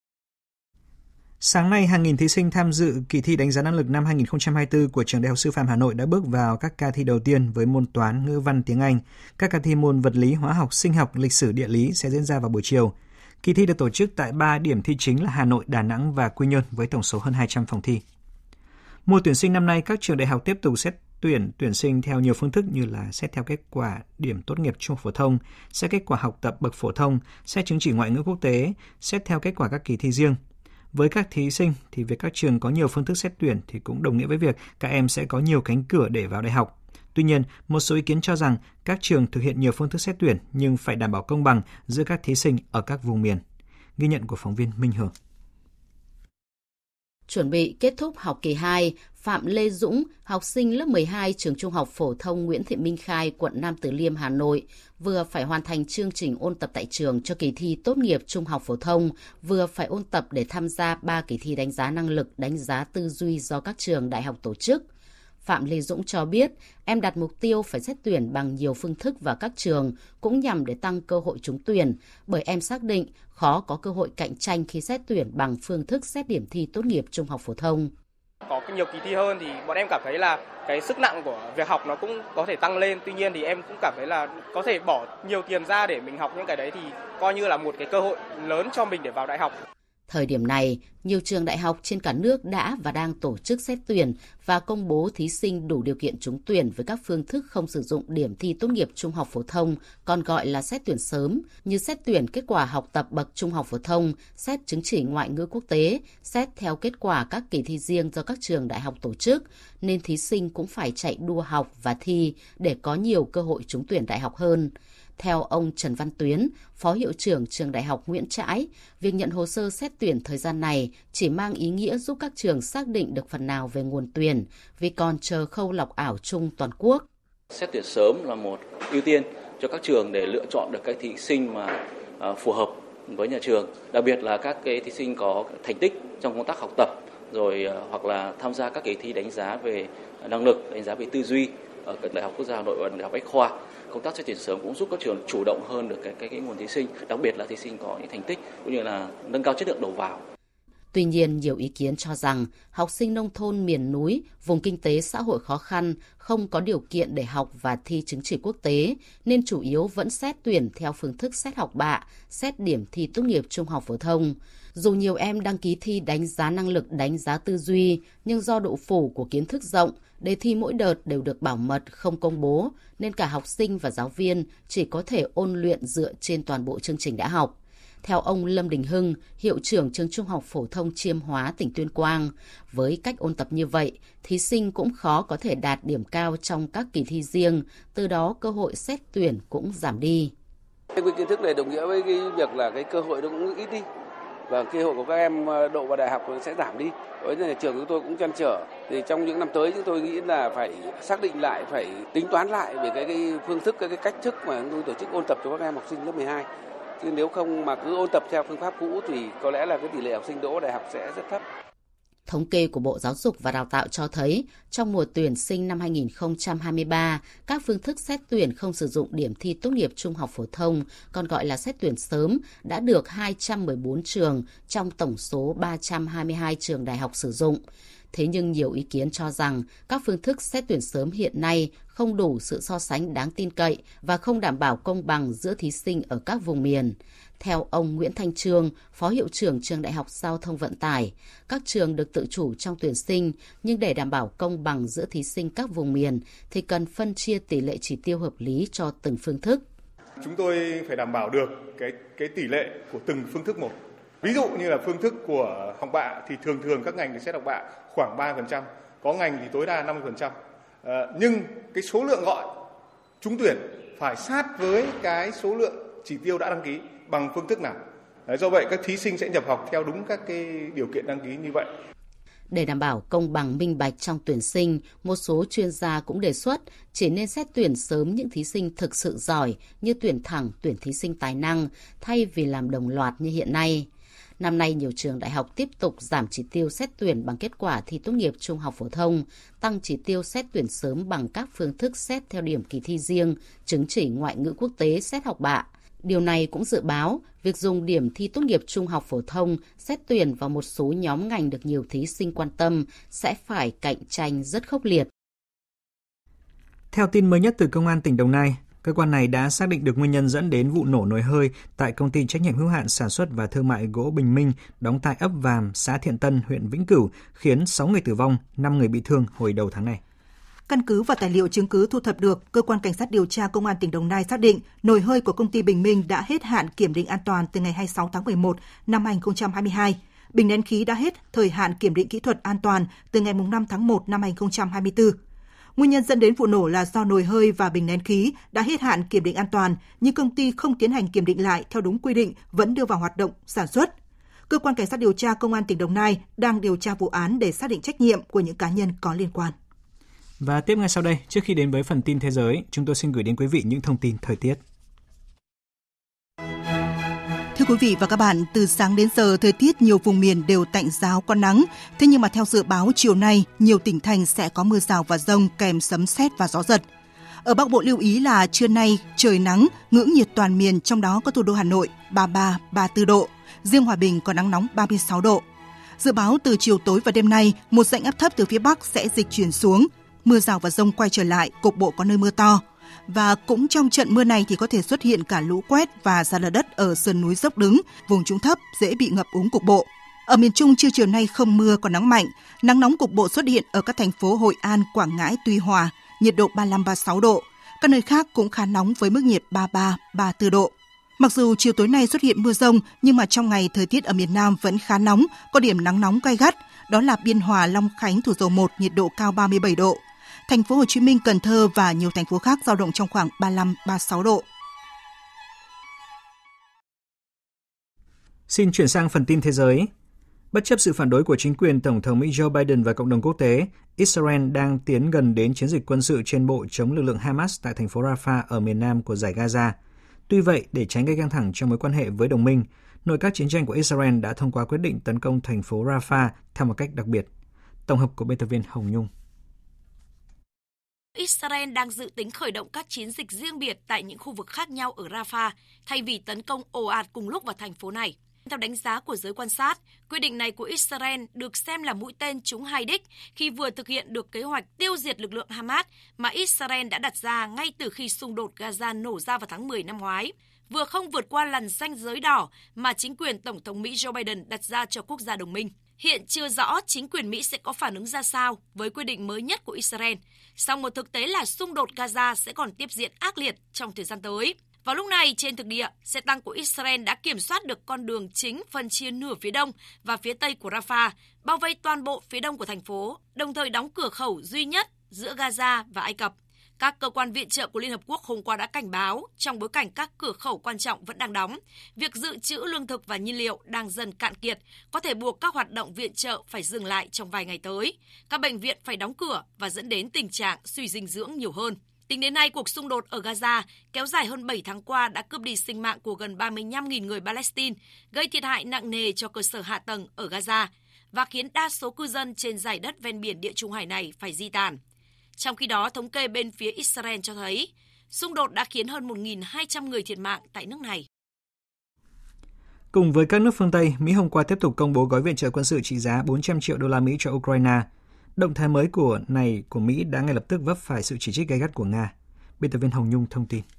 Speaker 3: Sáng nay, hàng nghìn thí sinh tham dự kỳ thi đánh giá năng lực năm hai không hai tư của Trường Đại học Sư phạm Hà Nội đã bước vào các ca thi đầu tiên với môn toán, ngữ văn, tiếng Anh. Các ca thi môn vật lý, hóa học, sinh học, lịch sử, địa lý sẽ diễn ra vào buổi chiều. Kỳ thi được tổ chức tại ba điểm thi chính là Hà Nội, Đà Nẵng và Quy Nhơn với tổng số hơn hai trăm phòng thi. Mùa tuyển sinh năm nay, các trường đại học tiếp tục xét tuyển tuyển sinh theo nhiều phương thức như là xét theo kết quả điểm tốt nghiệp trung học phổ thông, xét kết quả học tập bậc phổ thông, xét chứng chỉ ngoại ngữ quốc tế, xét theo kết quả các kỳ thi riêng. Với các thí sinh thì việc các trường có nhiều phương thức xét tuyển thì cũng đồng nghĩa với việc các em sẽ có nhiều cánh cửa để vào đại học. Tuy nhiên, một số ý kiến cho rằng các trường thực hiện nhiều phương thức xét tuyển nhưng phải đảm bảo công bằng giữa các thí sinh ở các vùng miền. Ghi nhận của phóng viên Minh Hường.
Speaker 2: Chuẩn bị kết thúc học kỳ hai, Phạm Lê Dũng, học sinh lớp mười hai trường Trung học phổ thông Nguyễn Thị Minh Khai, quận Nam Từ Liêm, Hà Nội, vừa phải hoàn thành chương trình ôn tập tại trường cho kỳ thi tốt nghiệp trung học phổ thông, vừa phải ôn tập để tham gia ba kỳ thi đánh giá năng lực, đánh giá tư duy do các trường đại học tổ chức. Phạm Lê Dũng cho biết, em đặt mục tiêu phải xét tuyển bằng nhiều phương thức vào các trường, cũng nhằm để tăng cơ hội trúng tuyển, bởi em xác định khó có cơ hội cạnh tranh khi xét tuyển bằng phương thức xét điểm thi tốt nghiệp trung học phổ thông.
Speaker 5: Có nhiều kỳ thi hơn thì bọn em cảm thấy là cái sức nặng của việc học nó cũng có thể tăng lên. Tuy nhiên thì em cũng cảm thấy là có thể bỏ nhiều tiền ra để mình học những cái đấy thì coi như là một cái cơ hội lớn cho mình để vào đại học.
Speaker 2: Thời điểm này, nhiều trường đại học trên cả nước đã và đang tổ chức xét tuyển và công bố thí sinh đủ điều kiện trúng tuyển với các phương thức không sử dụng điểm thi tốt nghiệp trung học phổ thông, còn gọi là xét tuyển sớm, như xét tuyển kết quả học tập bậc trung học phổ thông, xét chứng chỉ ngoại ngữ quốc tế, xét theo kết quả các kỳ thi riêng do các trường đại học tổ chức, nên thí sinh cũng phải chạy đua học và thi để có nhiều cơ hội trúng tuyển đại học hơn. Theo ông Trần Văn Tuyến, Phó Hiệu trưởng Trường Đại học Nguyễn Trãi, việc nhận hồ sơ xét tuyển thời gian này chỉ mang ý nghĩa giúp các trường xác định được phần nào về nguồn tuyển, vì còn chờ khâu lọc ảo chung toàn quốc.
Speaker 24: Xét tuyển sớm là một ưu tiên cho các trường để lựa chọn được các thí sinh mà phù hợp với nhà trường, đặc biệt là các cái thí sinh có thành tích trong công tác học tập, rồi hoặc là tham gia các kỳ thi đánh giá về năng lực, đánh giá về tư duy ở các đại học quốc gia Hà Nội và đại học Bách khoa. Công tác xét tuyển sớm cũng giúp các trường chủ động hơn được cái cái cái nguồn thí sinh, đặc biệt là thí sinh có những thành tích cũng như là nâng cao chất lượng đầu vào.
Speaker 2: Tuy nhiên, nhiều ý kiến cho rằng học sinh nông thôn miền núi, vùng kinh tế xã hội khó khăn không có điều kiện để học và thi chứng chỉ quốc tế, nên chủ yếu vẫn xét tuyển theo phương thức xét học bạ, xét điểm thi tốt nghiệp trung học phổ thông. Dù nhiều em đăng ký thi đánh giá năng lực, đánh giá tư duy, nhưng do độ phủ của kiến thức rộng, đề thi mỗi đợt đều được bảo mật, không công bố, nên cả học sinh và giáo viên chỉ có thể ôn luyện dựa trên toàn bộ chương trình đã học. Theo ông Lâm Đình Hưng, hiệu trưởng trường Trung học phổ thông Chiêm Hóa, tỉnh Tuyên Quang, với cách ôn tập như vậy, thí sinh cũng khó có thể đạt điểm cao trong các kỳ thi riêng, từ đó cơ hội xét tuyển cũng giảm đi.
Speaker 6: Cái kiến thức này đồng nghĩa với cái việc là cái cơ hội nó cũng ít đi, và cơ hội của các em độ vào đại học sẽ giảm đi. Với nhà trường chúng tôi cũng trăn trở, thì trong những năm tới chúng tôi nghĩ là phải xác định lại, phải tính toán lại về cái, cái phương thức, cái, cái cách thức mà chúng tôi tổ chức ôn tập cho các em học sinh lớp mười hai. Chứ nếu không mà cứ ôn tập theo phương pháp cũ thì có lẽ là cái tỷ lệ học sinh đỗ đại học sẽ rất thấp.
Speaker 2: Thống kê của Bộ Giáo dục và Đào tạo cho thấy, trong mùa tuyển sinh năm hai nghìn không trăm hai mươi ba, các phương thức xét tuyển không sử dụng điểm thi tốt nghiệp trung học phổ thông, còn gọi là xét tuyển sớm, đã được hai trăm mười bốn trường trong tổng số ba trăm hai mươi hai trường đại học sử dụng. Thế nhưng nhiều ý kiến cho rằng các phương thức xét tuyển sớm hiện nay không đủ sự so sánh đáng tin cậy và không đảm bảo công bằng giữa thí sinh ở các vùng miền. Theo ông Nguyễn Thanh Trương, Phó Hiệu trưởng Trường Đại học Giao thông Vận tải, các trường được tự chủ trong tuyển sinh, nhưng để đảm bảo công bằng giữa thí sinh các vùng miền thì cần phân chia tỷ lệ chỉ tiêu hợp lý cho từng phương thức.
Speaker 8: Chúng tôi phải đảm bảo được cái, cái tỷ lệ của từng phương thức một. Ví dụ như là phương thức của học bạ thì thường thường các ngành để xét học bạ khoảng ba mươi phần trăm, có ngành thì tối đa năm mươi phần trăm. À, nhưng cái số lượng gọi trúng tuyển phải sát với cái số lượng chỉ tiêu đã đăng ký bằng phương thức nào. Đấy, do vậy các thí sinh sẽ nhập học theo đúng các cái điều kiện đăng ký như vậy.
Speaker 2: Để đảm bảo công bằng minh bạch trong tuyển sinh, một số chuyên gia cũng đề xuất chỉ nên xét tuyển sớm những thí sinh thực sự giỏi như tuyển thẳng, tuyển thí sinh tài năng thay vì làm đồng loạt như hiện nay. Năm nay, nhiều trường đại học tiếp tục giảm chỉ tiêu xét tuyển bằng kết quả thi tốt nghiệp trung học phổ thông, tăng chỉ tiêu xét tuyển sớm bằng các phương thức xét theo điểm kỳ thi riêng, chứng chỉ ngoại ngữ quốc tế, xét học bạ. Điều này cũng dự báo việc dùng điểm thi tốt nghiệp trung học phổ thông xét tuyển vào một số nhóm ngành được nhiều thí sinh quan tâm sẽ phải cạnh tranh rất khốc liệt.
Speaker 3: Theo tin mới nhất từ Công an tỉnh Đồng Nai, cơ quan này đã xác định được nguyên nhân dẫn đến vụ nổ nồi hơi tại công ty trách nhiệm hữu hạn sản xuất và thương mại gỗ Bình Minh đóng tại ấp Vàm, xã Thiện Tân, huyện Vĩnh Cửu, khiến sáu người tử vong, năm người bị thương hồi đầu tháng này.
Speaker 7: Căn cứ và tài liệu chứng cứ thu thập được, cơ quan cảnh sát điều tra Công an tỉnh Đồng Nai xác định nồi hơi của công ty Bình Minh đã hết hạn kiểm định an toàn từ ngày hai mươi sáu tháng mười một năm hai nghìn không trăm hai mươi hai. Bình nén khí đã hết thời hạn kiểm định kỹ thuật an toàn từ ngày năm tháng một năm hai nghìn không trăm hai mươi tư. Nguyên nhân dẫn đến vụ nổ là do nồi hơi và bình nén khí đã hết hạn kiểm định an toàn, nhưng công ty không tiến hành kiểm định lại theo đúng quy định, vẫn đưa vào hoạt động sản xuất. Cơ quan cảnh sát điều tra Công an tỉnh Đồng Nai đang điều tra vụ án để xác định trách nhiệm của những cá nhân có liên quan.
Speaker 3: Và tiếp ngay sau đây, trước khi đến với phần tin thế giới, chúng tôi xin gửi đến quý vị những thông tin thời tiết.
Speaker 7: Thưa quý vị và các bạn, từ sáng đến giờ, thời tiết nhiều vùng miền đều tạnh ráo có nắng. Thế nhưng mà theo dự báo chiều nay, nhiều tỉnh thành sẽ có mưa rào và dông kèm sấm sét và gió giật. Ở Bắc Bộ lưu ý là trưa nay trời nắng, ngưỡng nhiệt toàn miền, trong đó có thủ đô Hà Nội ba mươi ba, ba mươi tư độ. Riêng Hòa Bình có nắng nóng ba mươi sáu độ. Dự báo từ chiều tối và đêm nay, một rãnh áp thấp từ phía Bắc sẽ dịch chuyển xuống. Mưa rào và dông quay trở lại, cục bộ có nơi mưa to. Và cũng trong trận mưa này thì có thể xuất hiện cả lũ quét và sạt lở đất ở sườn núi dốc đứng, vùng trũng thấp dễ bị ngập úng cục bộ. Ở miền Trung trưa chiều nay không mưa, còn nắng mạnh. Nắng nóng cục bộ xuất hiện ở các thành phố Hội An, Quảng Ngãi, Tuy Hòa, nhiệt độ ba mươi lăm đến ba mươi sáu độ. Các nơi khác cũng khá nóng với mức nhiệt ba mươi ba đến ba mươi tư độ. Mặc dù chiều tối nay xuất hiện mưa rông, nhưng mà trong ngày thời tiết ở miền Nam vẫn khá nóng, có điểm nắng nóng gay gắt. Đó là Biên Hòa, Long Khánh, Thủ Dầu Một, nhiệt độ cao ba mươi bảy độ. Thành phố Hồ Chí Minh, Cần Thơ và nhiều thành phố khác dao động trong khoảng ba mươi lăm đến ba mươi sáu độ.
Speaker 3: Xin chuyển sang phần tin thế giới. Bất chấp sự phản đối của chính quyền Tổng thống Mỹ Joe Biden và cộng đồng quốc tế, Israel đang tiến gần đến chiến dịch quân sự trên bộ chống lực lượng Hamas tại thành phố Rafah ở miền nam của dải Gaza. Tuy vậy, để tránh gây căng thẳng trong mối quan hệ với đồng minh, nội các chiến tranh của Israel đã thông qua quyết định tấn công thành phố Rafah theo một cách đặc biệt. Tổng hợp của biên tập viên Hồng Nhung.
Speaker 9: Israel đang dự tính khởi động các chiến dịch riêng biệt tại những khu vực khác nhau ở Rafah thay vì tấn công ồ ạt cùng lúc vào thành phố này. Theo đánh giá của giới quan sát, quyết định này của Israel được xem là mũi tên trúng hai đích khi vừa thực hiện được kế hoạch tiêu diệt lực lượng Hamas mà Israel đã đặt ra ngay từ khi xung đột Gaza nổ ra vào tháng mười năm ngoái, vừa không vượt qua lằn ranh giới đỏ mà chính quyền Tổng thống Mỹ Joe Biden đặt ra cho quốc gia đồng minh. Hiện chưa rõ chính quyền Mỹ sẽ có phản ứng ra sao với quyết định mới nhất của Israel, song một thực tế là xung đột Gaza sẽ còn tiếp diễn ác liệt trong thời gian tới. Vào lúc này, trên thực địa, xe tăng của Israel đã kiểm soát được con đường chính phân chia nửa phía đông và phía tây của Rafah, bao vây toàn bộ phía đông của thành phố, đồng thời đóng cửa khẩu duy nhất giữa Gaza và Ai Cập. Các cơ quan viện trợ của Liên Hợp Quốc hôm qua đã cảnh báo, trong bối cảnh các cửa khẩu quan trọng vẫn đang đóng, việc dự trữ lương thực và nhiên liệu đang dần cạn kiệt, có thể buộc các hoạt động viện trợ phải dừng lại trong vài ngày tới. Các bệnh viện phải đóng cửa và dẫn đến tình trạng suy dinh dưỡng nhiều hơn. Tính đến nay, cuộc xung đột ở Gaza kéo dài hơn bảy tháng qua đã cướp đi sinh mạng của gần ba mươi lăm nghìn người Palestine, gây thiệt hại nặng nề cho cơ sở hạ tầng ở Gaza và khiến đa số cư dân trên dải đất ven biển Địa Trung Hải này phải di tản. Trong khi đó, thống kê bên phía Israel cho thấy, xung đột đã khiến hơn một nghìn hai trăm người thiệt mạng tại nước này.
Speaker 3: Cùng với các nước phương Tây, Mỹ hôm qua tiếp tục công bố gói viện trợ quân sự trị giá bốn trăm triệu đô la Mỹ cho Ukraine. Động thái mới của này của Mỹ đã ngay lập tức vấp phải sự chỉ trích gay gắt của Nga. Biên tập viên Hồng Nhung thông tin.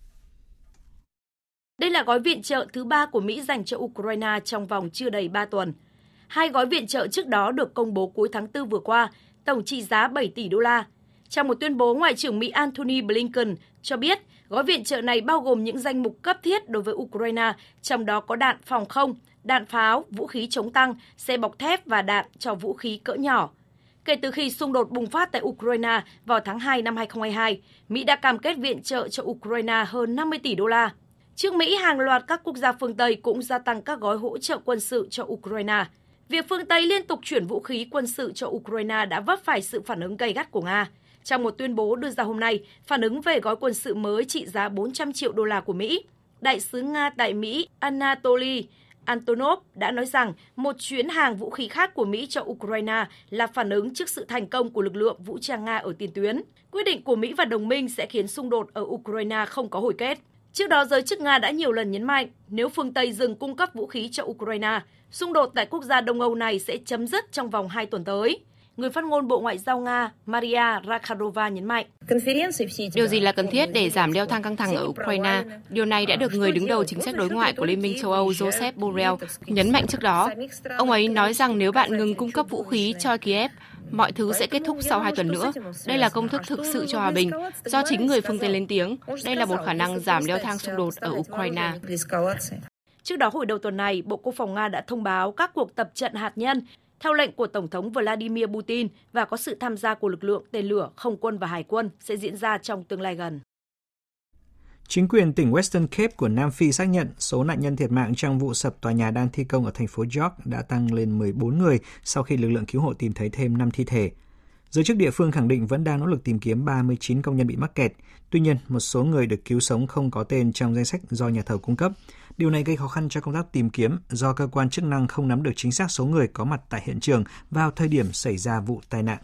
Speaker 9: Đây là gói viện trợ thứ ba của Mỹ dành cho Ukraine trong vòng chưa đầy ba tuần. Hai gói viện trợ trước đó được công bố cuối tháng tư vừa qua, tổng trị giá bảy tỷ đô la. Trong một tuyên bố, Ngoại trưởng Mỹ Antony Blinken cho biết gói viện trợ này bao gồm những danh mục cấp thiết đối với Ukraine, trong đó có đạn phòng không, đạn pháo, vũ khí chống tăng, xe bọc thép và đạn cho vũ khí cỡ nhỏ. Kể từ khi xung đột bùng phát tại Ukraine vào tháng hai năm hai không hai hai, Mỹ đã cam kết viện trợ cho Ukraine hơn năm mươi tỷ đô la. Trước Mỹ, hàng loạt các quốc gia phương Tây cũng gia tăng các gói hỗ trợ quân sự cho Ukraine. Việc phương Tây liên tục chuyển vũ khí quân sự cho Ukraine đã vấp phải sự phản ứng gay gắt của Nga. Trong một tuyên bố đưa ra hôm nay, phản ứng về gói quân sự mới trị giá bốn trăm triệu đô la của Mỹ, Đại sứ Nga tại Mỹ Anatoly Antonov đã nói rằng một chuyến hàng vũ khí khác của Mỹ cho Ukraine là phản ứng trước sự thành công của lực lượng vũ trang Nga ở tiền tuyến. Quyết định của Mỹ và đồng minh sẽ khiến xung đột ở Ukraine không có hồi kết. Trước đó, giới chức Nga đã nhiều lần nhấn mạnh nếu phương Tây dừng cung cấp vũ khí cho Ukraine, xung đột tại quốc gia Đông Âu này sẽ chấm dứt trong vòng hai tuần tới. Người phát ngôn Bộ Ngoại giao Nga Maria Zakharova nhấn mạnh.
Speaker 10: Điều gì là cần thiết để giảm leo thang căng thẳng ở Ukraine? Điều này đã được người đứng đầu chính sách đối ngoại của Liên minh châu Âu Josep Borrell nhấn mạnh trước đó. Ông ấy nói rằng nếu bạn ngừng cung cấp vũ khí cho Kiev, mọi thứ sẽ kết thúc sau hai tuần nữa. Đây là công thức thực sự cho hòa bình. Do chính người phương Tây lên tiếng, đây là một khả năng giảm leo thang xung đột ở Ukraine.
Speaker 9: Trước đó, hồi đầu tuần này, Bộ Quốc phòng Nga đã thông báo các cuộc tập trận hạt nhân theo lệnh của Tổng thống Vladimir Putin và có sự tham gia của lực lượng tên lửa, không quân và hải quân sẽ diễn ra trong tương lai gần.
Speaker 3: Chính quyền tỉnh Western Cape của Nam Phi xác nhận số nạn nhân thiệt mạng trong vụ sập tòa nhà đang thi công ở thành phố York đã tăng lên mười bốn người sau khi lực lượng cứu hộ tìm thấy thêm năm thi thể. Giới chức địa phương khẳng định vẫn đang nỗ lực tìm kiếm ba mươi chín công nhân bị mắc kẹt. Tuy nhiên, một số người được cứu sống không có tên trong danh sách do nhà thầu cung cấp. Điều này gây khó khăn cho công tác tìm kiếm do cơ quan chức năng không nắm được chính xác số người có mặt tại hiện trường vào thời điểm xảy ra vụ tai nạn.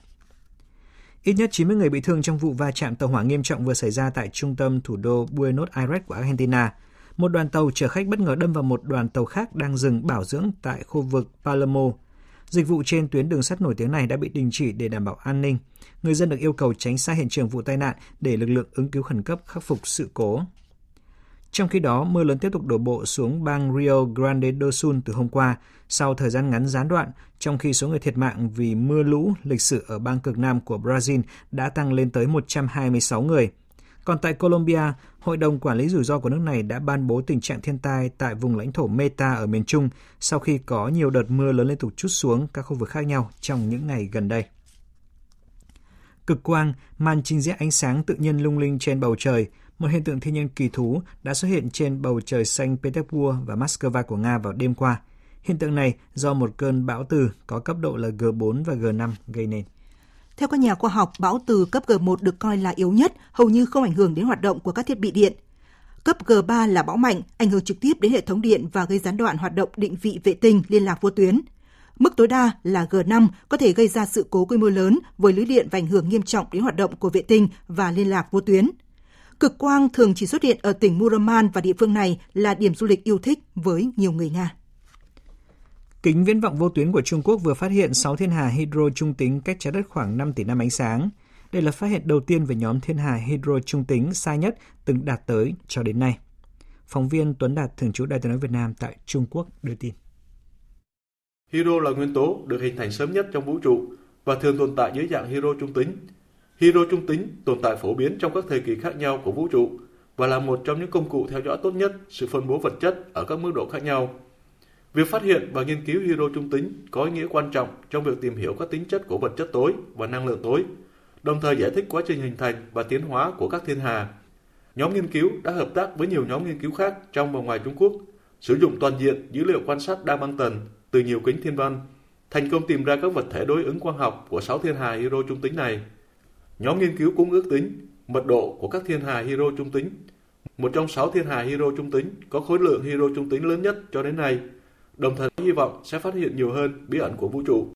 Speaker 3: Ít nhất chín mươi người bị thương trong vụ va chạm tàu hỏa nghiêm trọng vừa xảy ra tại trung tâm thủ đô Buenos Aires của Argentina. Một đoàn tàu chở khách bất ngờ đâm vào một đoàn tàu khác đang dừng bảo dưỡng tại khu vực Palermo. Dịch vụ trên tuyến đường sắt nổi tiếng này đã bị đình chỉ để đảm bảo an ninh. Người dân được yêu cầu tránh xa hiện trường vụ tai nạn để lực lượng ứng cứu khẩn cấp khắc phục sự cố. Trong khi đó, mưa lớn tiếp tục đổ bộ xuống bang Rio Grande do Sul từ hôm qua, sau thời gian ngắn gián đoạn, trong khi số người thiệt mạng vì mưa lũ lịch sử ở bang cực nam của Brazil đã tăng lên tới một trăm hai mươi sáu người. Còn tại Colombia, Hội đồng Quản lý Rủi ro của nước này đã ban bố tình trạng thiên tai tại vùng lãnh thổ Meta ở miền Trung sau khi có nhiều đợt mưa lớn liên tục trút xuống các khu vực khác nhau trong những ngày gần đây. Cực quang, màn trình diễn ánh sáng tự nhiên lung linh trên bầu trời, một hiện tượng thiên nhiên kỳ thú đã xuất hiện trên bầu trời xanh Petersburg và Moscow của Nga vào đêm qua. Hiện tượng này do một cơn bão từ có cấp độ là G bốn và G năm gây nên.
Speaker 7: Theo các nhà khoa học, bão từ cấp G một được coi là yếu nhất, hầu như không ảnh hưởng đến hoạt động của các thiết bị điện. Cấp G ba là bão mạnh, ảnh hưởng trực tiếp đến hệ thống điện và gây gián đoạn hoạt động định vị vệ tinh liên lạc vô tuyến. Mức tối đa là G năm có thể gây ra sự cố quy mô lớn với lưới điện và ảnh hưởng nghiêm trọng đến hoạt động của vệ tinh và liên lạc vô tuyến. Cực quang thường chỉ xuất hiện ở tỉnh Murman và địa phương này là điểm du lịch yêu thích với nhiều người Nga.
Speaker 3: Kính viễn vọng vô tuyến của Trung Quốc vừa phát hiện sáu thiên hà hydro trung tính cách trái đất khoảng năm tỷ năm ánh sáng. Đây là phát hiện đầu tiên về nhóm thiên hà hydro trung tính xa nhất từng đạt tới cho đến nay. Phóng viên Tuấn Đạt, thường trú Đài Tiếng nói Việt Nam tại Trung Quốc đưa tin.
Speaker 11: Hydro là nguyên tố được hình thành sớm nhất trong vũ trụ và thường tồn tại dưới dạng hydro trung tính. Hydro trung tính tồn tại phổ biến trong các thời kỳ khác nhau của vũ trụ và là một trong những công cụ theo dõi tốt nhất sự phân bố vật chất ở các mức độ khác nhau. Việc phát hiện và nghiên cứu hydro trung tính có ý nghĩa quan trọng trong việc tìm hiểu các tính chất của vật chất tối và năng lượng tối, đồng thời giải thích quá trình hình thành và tiến hóa của các thiên hà. Nhóm nghiên cứu đã hợp tác với nhiều nhóm nghiên cứu khác trong và ngoài Trung Quốc, sử dụng toàn diện dữ liệu quan sát đa băng tần từ nhiều kính thiên văn, thành công tìm ra các vật thể đối ứng quang học của sáu thiên hà hydro trung tính này. Nhóm nghiên cứu cũng ước tính mật độ của các thiên hà hydro trung tính, một trong sáu thiên hà hydro trung tính có khối lượng hydro trung tính lớn nhất cho đến nay, đồng thời hy vọng sẽ phát hiện nhiều hơn bí ẩn của vũ trụ.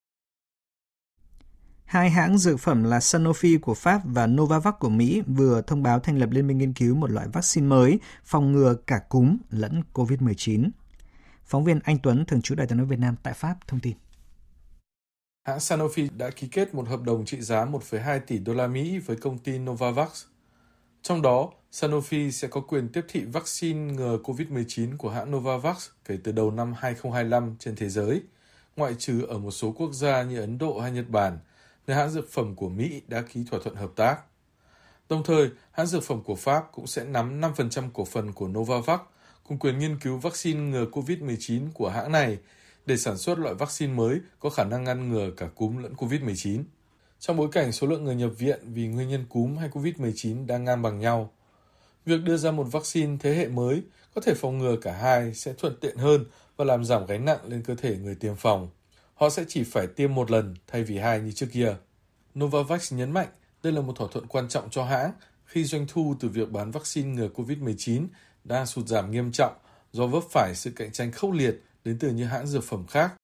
Speaker 3: Hai hãng dược phẩm là Sanofi của Pháp và Novavax của Mỹ vừa thông báo thành lập liên minh nghiên cứu một loại vaccine mới phòng ngừa cả cúm lẫn covid mười chín. Phóng viên Anh Tuấn, thường trú Đài Tiếng nói Việt Nam tại Pháp thông tin.
Speaker 12: Hãng Sanofi đã ký kết một hợp đồng trị giá một phẩy hai tỷ đô la Mỹ với công ty Novavax. Trong đó, Sanofi sẽ có quyền tiếp thị vaccine ngừa covid mười chín của hãng Novavax kể từ đầu năm hai không hai lăm trên thế giới, ngoại trừ ở một số quốc gia như Ấn Độ hay Nhật Bản, nơi hãng dược phẩm của Mỹ đã ký thỏa thuận hợp tác. Đồng thời, hãng dược phẩm của Pháp cũng sẽ nắm năm phần trăm cổ phần của Novavax, cùng quyền nghiên cứu vaccine ngừa covid mười chín của hãng này để sản xuất loại vaccine mới có khả năng ngăn ngừa cả cúm lẫn covid mười chín. Trong bối cảnh số lượng người nhập viện vì nguyên nhân cúm hay covid mười chín đang ngang bằng nhau, việc đưa ra một vaccine thế hệ mới có thể phòng ngừa cả hai sẽ thuận tiện hơn và làm giảm gánh nặng lên cơ thể người tiêm phòng. Họ sẽ chỉ phải tiêm một lần thay vì hai như trước kia. Novavax nhấn mạnh đây là một thỏa thuận quan trọng cho hãng khi doanh thu từ việc bán vaccine ngừa covid mười chín đang sụt giảm nghiêm trọng do vấp phải sự cạnh tranh khốc liệt đến từ những hãng dược phẩm khác.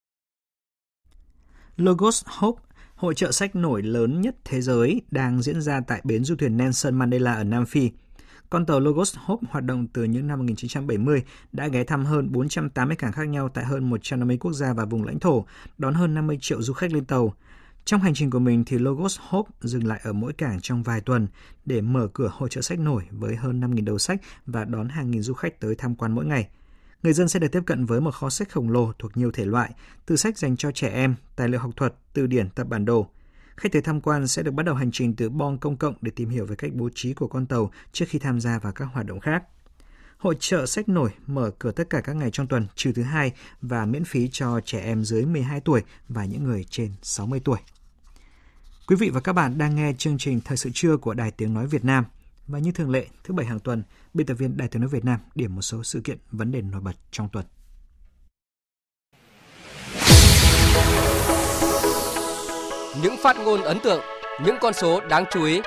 Speaker 3: Logos Hope, hội chợ sách nổi lớn nhất thế giới, đang diễn ra tại bến du thuyền Nelson Mandela ở Nam Phi. Con tàu Logos Hope hoạt động từ những năm một nghìn chín trăm bảy mươi đã ghé thăm hơn bốn trăm tám mươi cảng khác nhau tại hơn một trăm năm mươi quốc gia và vùng lãnh thổ, đón hơn năm mươi triệu du khách lên tàu. Trong hành trình của mình thì Logos Hope dừng lại ở mỗi cảng trong vài tuần để mở cửa hội chợ sách nổi với hơn năm nghìn đầu sách và đón hàng nghìn du khách tới tham quan mỗi ngày. Người dân sẽ được tiếp cận với một kho sách khổng lồ thuộc nhiều thể loại, từ sách dành cho trẻ em, tài liệu học thuật, từ điển, tập bản đồ. Khách tới tham quan sẽ được bắt đầu hành trình từ bon công cộng để tìm hiểu về cách bố trí của con tàu trước khi tham gia vào các hoạt động khác. Hội chợ sách nổi mở cửa tất cả các ngày trong tuần trừ thứ hai và miễn phí cho trẻ em dưới mười hai tuổi và những người trên sáu mươi tuổi. Quý vị và các bạn đang nghe chương trình Thời sự trưa của Đài Tiếng nói Việt Nam. Và như thường lệ, thứ Bảy hàng tuần, biên tập viên Đài Tiếng nói Việt Nam điểm một số sự kiện vấn đề nổi bật trong tuần.
Speaker 13: Những phát ngôn ấn tượng, những con số đáng chú ý.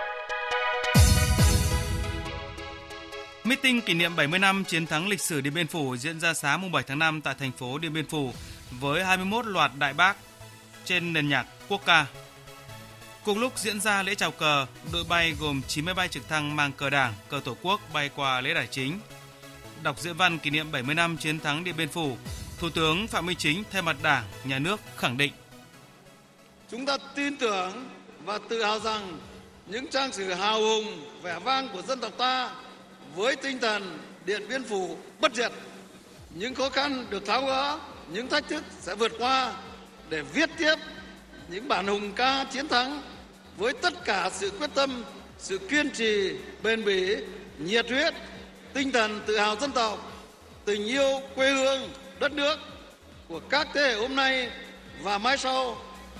Speaker 15: Meeting kỷ niệm bảy mươi năm chiến thắng lịch sử Điện Biên Phủ diễn ra sáng bảy tháng năm tại thành phố Điện Biên Phủ với hai mươi mốt loạt đại bác trên nền nhạc quốc ca. Cùng lúc diễn ra lễ chào cờ, đội bay gồm chín máy bay trực thăng mang cờ Đảng, cờ Tổ quốc bay qua lễ đài chính. Đọc diễn văn kỷ niệm bảy mươi năm chiến thắng Điện Biên Phủ, Thủ tướng Phạm Minh Chính thay mặt Đảng, Nhà nước khẳng định:
Speaker 25: Chúng ta tin tưởng và tự hào rằng những trang sử hào hùng, vẻ vang của dân tộc ta với tinh thần Điện Biên Phủ bất diệt. Những khó khăn được tháo gỡ, những thách thức sẽ vượt qua để viết tiếp những bản hùng ca chiến thắng với tất cả sự quyết tâm, sự kiên trì, bền bỉ, nhiệt huyết, tinh thần tự hào dân tộc, tình yêu quê hương, đất nước của các thế hệ hôm nay và mai sau.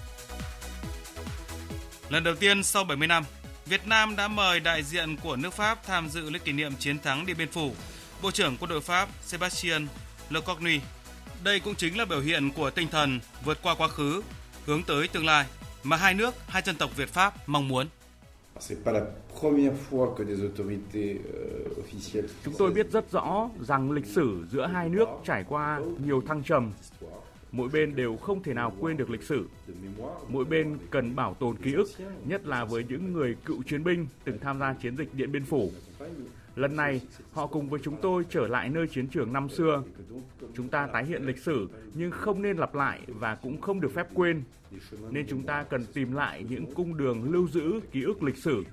Speaker 15: Lần đầu tiên sau bảy mươi năm, Việt Nam đã mời đại diện của nước Pháp tham dự lễ kỷ niệm chiến thắng Điện Biên Phủ, Bộ trưởng Quân đội Pháp Sébastien Lecornu. Đây cũng chính là biểu hiện của tinh thần vượt qua quá khứ, hướng tới tương lai mà hai nước, hai dân tộc Việt-Pháp mong muốn.
Speaker 26: Chúng tôi biết rất rõ rằng lịch sử giữa hai nước trải qua nhiều thăng trầm.
Speaker 14: mỗi bên đều không thể nào quên được lịch sử. Mỗi bên cần bảo tồn ký ức, nhất là với những người cựu chiến binh từng tham gia chiến dịch Điện Biên Phủ. Lần này, họ cùng với chúng tôi trở lại nơi chiến trường năm xưa. Chúng ta tái hiện lịch sử nhưng không nên lặp lại và cũng không được phép quên. Nên chúng ta cần tìm lại những cung đường lưu giữ ký ức lịch sử.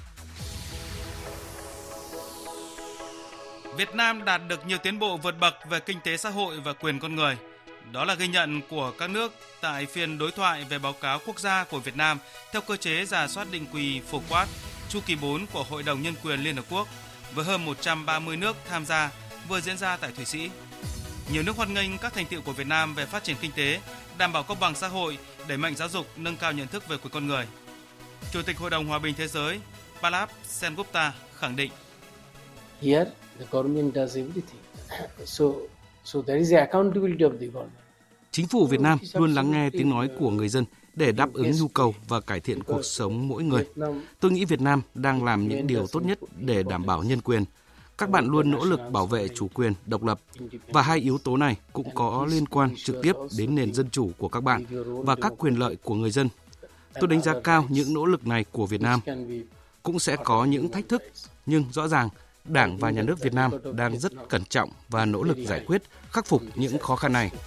Speaker 15: Việt Nam đạt được nhiều tiến bộ vượt bậc về kinh tế xã hội và quyền con người. Đó là ghi nhận của các nước tại phiên đối thoại về báo cáo quốc gia của Việt Nam theo cơ chế rà soát định kỳ phổ quát chu kỳ bốn của Hội đồng Nhân quyền Liên Hợp Quốc với hơn một trăm ba mươi nước tham gia vừa diễn ra tại Thụy Sĩ. Nhiều nước hoan nghênh các thành tựu của Việt Nam về phát triển kinh tế, đảm bảo công bằng xã hội, đẩy mạnh giáo dục, nâng cao nhận thức về quyền con người. Chủ tịch Hội đồng Hòa bình Thế giới Pallab Sengupta khẳng định:
Speaker 16: Here the government does everything. So so there is the accountability of the government.
Speaker 17: Chính phủ Việt Nam luôn lắng nghe tiếng nói của người dân để đáp ứng nhu cầu và cải thiện cuộc sống mỗi người. Tôi nghĩ Việt Nam đang làm những điều tốt nhất để đảm bảo nhân quyền. Các bạn luôn nỗ lực bảo vệ chủ quyền, độc lập. Và hai yếu tố này cũng có liên quan trực tiếp đến nền dân chủ của các bạn và các quyền lợi của người dân. Tôi đánh giá cao những nỗ lực này của Việt Nam. Cũng sẽ có những thách thức, nhưng rõ ràng Đảng và Nhà nước Việt Nam đang rất cẩn trọng và nỗ lực giải quyết, khắc phục những khó khăn này.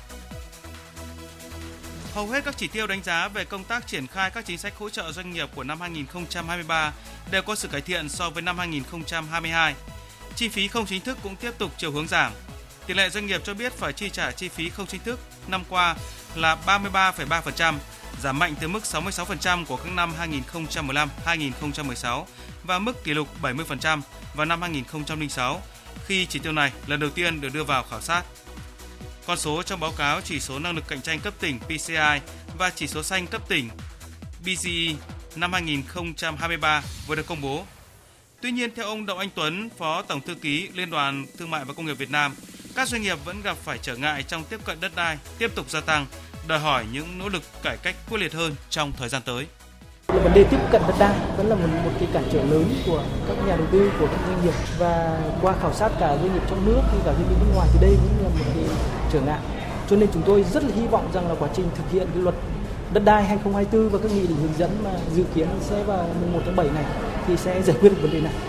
Speaker 15: Hầu hết các chỉ tiêu đánh giá về công tác triển khai các chính sách hỗ trợ doanh nghiệp của năm hai nghìn không trăm hai mươi ba đều có sự cải thiện so với năm hai nghìn không trăm hai mươi hai. Chi phí không chính thức cũng tiếp tục chiều hướng giảm. Tỷ lệ doanh nghiệp cho biết phải chi trả chi phí không chính thức năm qua là ba mươi ba phẩy ba phần trăm, giảm mạnh từ mức sáu mươi sáu phần trăm của các năm hai nghìn không trăm mười lăm đến hai nghìn không trăm mười sáu và mức kỷ lục bảy mươi phần trăm vào năm hai nghìn không trăm lẻ sáu, khi chỉ tiêu này lần đầu tiên được đưa vào khảo sát. Con số trong báo cáo chỉ số năng lực cạnh tranh cấp tỉnh pê xê i và chỉ số xanh cấp tỉnh bê giê e năm hai nghìn không trăm hai mươi ba vừa được công bố. Tuy nhiên, theo ông Đậu Anh Tuấn, Phó Tổng thư ký Liên đoàn Thương mại và Công nghiệp Việt Nam, các doanh nghiệp vẫn gặp phải trở ngại trong tiếp cận đất đai tiếp tục gia tăng, đòi hỏi những nỗ lực cải cách quyết liệt hơn trong thời gian tới.
Speaker 18: Vấn đề tiếp cận đất đai vẫn là một, một cái cản trở lớn của các nhà đầu tư, của các doanh nghiệp, và qua khảo sát cả doanh nghiệp trong nước cũng cả doanh nghiệp nước ngoài thì đây cũng là một cái trở ngại. Cho nên chúng tôi rất là hy vọng rằng là quá trình thực hiện cái luật đất đai hai nghìn không trăm hai mươi tư và các nghị định hướng dẫn mà dự kiến sẽ vào mùng một tháng bảy này thì sẽ giải quyết được vấn đề này.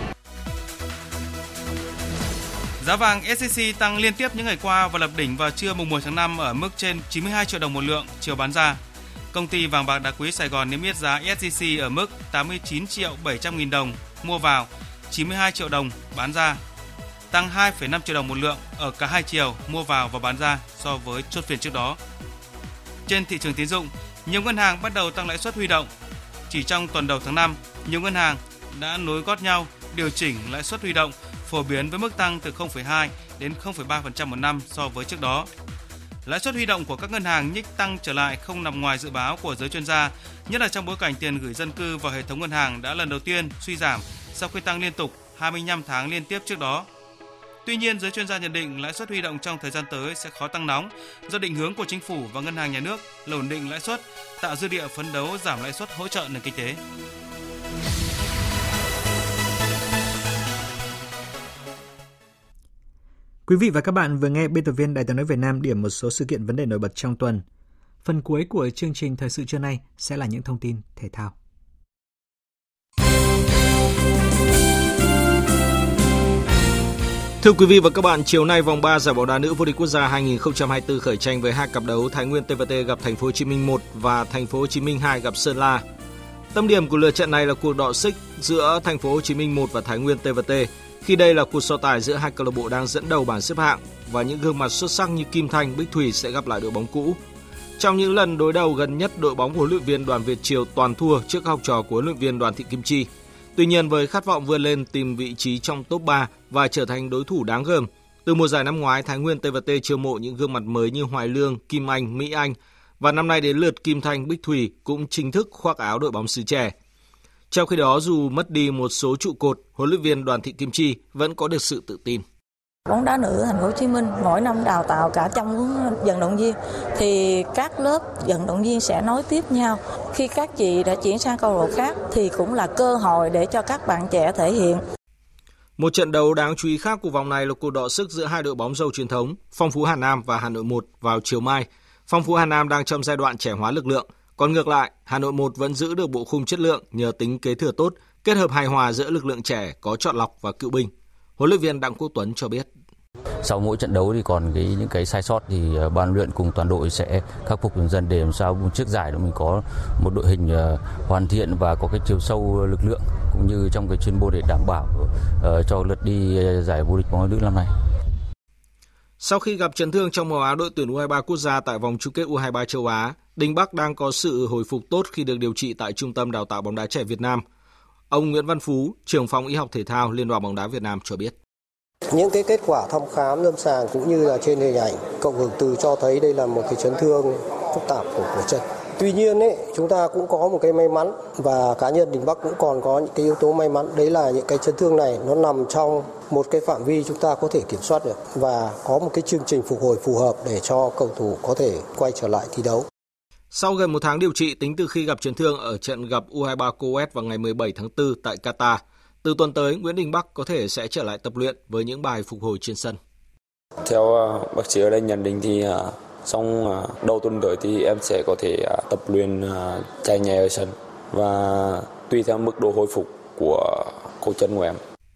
Speaker 15: Giá vàng ét xê xê tăng liên tiếp những ngày qua và lập đỉnh vào trưa mùng mười tháng năm ở mức trên chín mươi hai triệu đồng một lượng chiều bán ra. Công ty vàng bạc đá quý Sài Gòn niêm yết giá ét xê xê ở mức tám mươi chín triệu bảy trăm nghìn đồng mua vào, chín mươi hai triệu đồng bán ra, tăng hai phẩy năm triệu đồng một lượng ở cả hai chiều mua vào và bán ra so với chốt phiên trước đó. Trên thị trường tín dụng, nhiều ngân hàng bắt đầu tăng lãi suất huy động. Chỉ trong tuần đầu tháng năm, nhiều ngân hàng đã nối gót nhau điều chỉnh lãi suất huy động phổ biến với mức tăng từ không phẩy hai đến không phẩy ba phần trăm một năm so với trước đó. Lãi suất huy động của các ngân hàng nhích tăng trở lại không nằm ngoài dự báo của giới chuyên gia, nhất là trong bối cảnh tiền gửi dân cư vào hệ thống ngân hàng đã lần đầu tiên suy giảm sau khi tăng liên tục hai mươi lăm tháng liên tiếp trước đó. Tuy nhiên, giới chuyên gia nhận định lãi suất huy động trong thời gian tới sẽ khó tăng nóng do định hướng của chính phủ và ngân hàng nhà nước là ổn định lãi suất, tạo dư địa phấn đấu giảm lãi suất hỗ trợ nền kinh tế.
Speaker 3: Quý vị và các bạn vừa nghe biên tập viên Đài Tiếng nói Việt Nam điểm một số sự kiện vấn đề nổi bật trong tuần. Phần cuối của chương trình thời sự trưa nay sẽ là những thông tin thể thao.
Speaker 20: Thưa quý vị và các bạn, chiều nay vòng ba giải bóng đá nữ vô địch quốc gia hai không hai tư khởi tranh với hai cặp đấu Thái Nguyên tê vê tê gặp Thành phố Hồ Chí Minh một và Thành phố Hồ Chí Minh hai gặp Sơn La. Tâm điểm của lượt trận này là cuộc đọ xích giữa Thành phố Hồ Chí Minh một và Thái Nguyên tê vê tê, khi đây là cuộc so tài giữa hai câu lạc bộ đang dẫn đầu bảng xếp hạng và những gương mặt xuất sắc như Kim Thanh, Bích Thủy sẽ gặp lại đội bóng cũ. Trong những lần đối đầu gần nhất, đội bóng của huấn luyện viên Đoàn Việt Triều toàn thua trước học trò của huấn luyện viên Đoàn Thị Kim Chi. Tuy nhiên, với khát vọng vươn lên tìm vị trí trong top ba và trở thành đối thủ đáng gờm, từ mùa giải năm ngoái, Thái Nguyên tê vê tê chiêu mộ những gương mặt mới như Hoài Lương, Kim Anh, Mỹ Anh và năm nay đến lượt Kim Thanh, Bích Thủy cũng chính thức khoác áo đội bóng xứ Trẻ. Trong khi đó, dù mất đi một số trụ cột, huấn luyện viên Đoàn Thị Kim Chi vẫn có được sự tự tin.
Speaker 26: Bóng đá nữ Thành phố Hồ Chí Minh mỗi năm đào tạo cả trong vận động viên thì các lớp vận động viên sẽ nối tiếp nhau. Khi các chị đã chuyển sang câu lạc bộ khác thì cũng là cơ hội để cho các bạn trẻ thể hiện.
Speaker 20: Một trận đấu đáng chú ý khác của vòng này là cuộc đọ sức giữa hai đội bóng giàu truyền thống, Phong Phú Hà Nam và Hà Nội một vào chiều mai, Phong Phú Hà Nam đang trong giai đoạn trẻ hóa lực lượng, còn ngược lại, Hà Nội một vẫn giữ được bộ khung chất lượng nhờ tính kế thừa tốt, kết hợp hài hòa giữa lực lượng trẻ có chọn lọc và cựu binh. Huấn luyện viên Đặng Quốc Tuấn cho biết.
Speaker 1: Sau mỗi trận đấu thì còn cái những cái sai sót thì ban luyện cùng toàn đội sẽ khắc phục dần dần để làm sao trước giải đó mình có một đội hình hoàn thiện và có cái chiều sâu lực lượng cũng như trong cái chuyên môn để đảm bảo uh, cho lượt đi giải vô địch bóng đá nữ năm nay.
Speaker 20: Sau khi gặp chấn thương trong màu áo đội tuyển u hai ba quốc gia tại vòng chung kết u hai ba châu Á, Đình Bắc đang có sự hồi phục tốt khi được điều trị tại Trung tâm Đào tạo bóng đá trẻ Việt Nam. Ông Nguyễn Văn Phú, trưởng phòng y học thể thao Liên đoàn bóng đá Việt Nam cho biết.
Speaker 4: Những cái kết quả thăm khám lâm sàng cũng như là trên hình ảnh cộng hưởng từ cho thấy đây là một cái chấn thương phức tạp của cổ chân. Tuy nhiên ấy, chúng ta cũng có một cái may mắn và cá nhân Đình Bắc cũng còn có những cái yếu tố may mắn, đấy là những cái chấn thương này nó nằm trong một cái phạm vi chúng ta có thể kiểm soát được và có một cái chương trình phục hồi phù hợp để cho cầu thủ có thể quay trở lại thi đấu.
Speaker 20: Sau gần một tháng điều trị tính từ khi gặp chấn thương ở trận gặp u hai ba Coes vào ngày mười bảy tháng tư tại Qatar, từ tuần tới Nguyễn Đình Bắc có thể sẽ trở lại tập luyện với những bài phục hồi trên sân.
Speaker 19: Theo bác sĩ ở đây nhận định thì trong đầu tuần tới thì em sẽ có thể tập luyện chạy nhẹ ở sân và tùy theo mức độ hồi phục của cổ chân của em.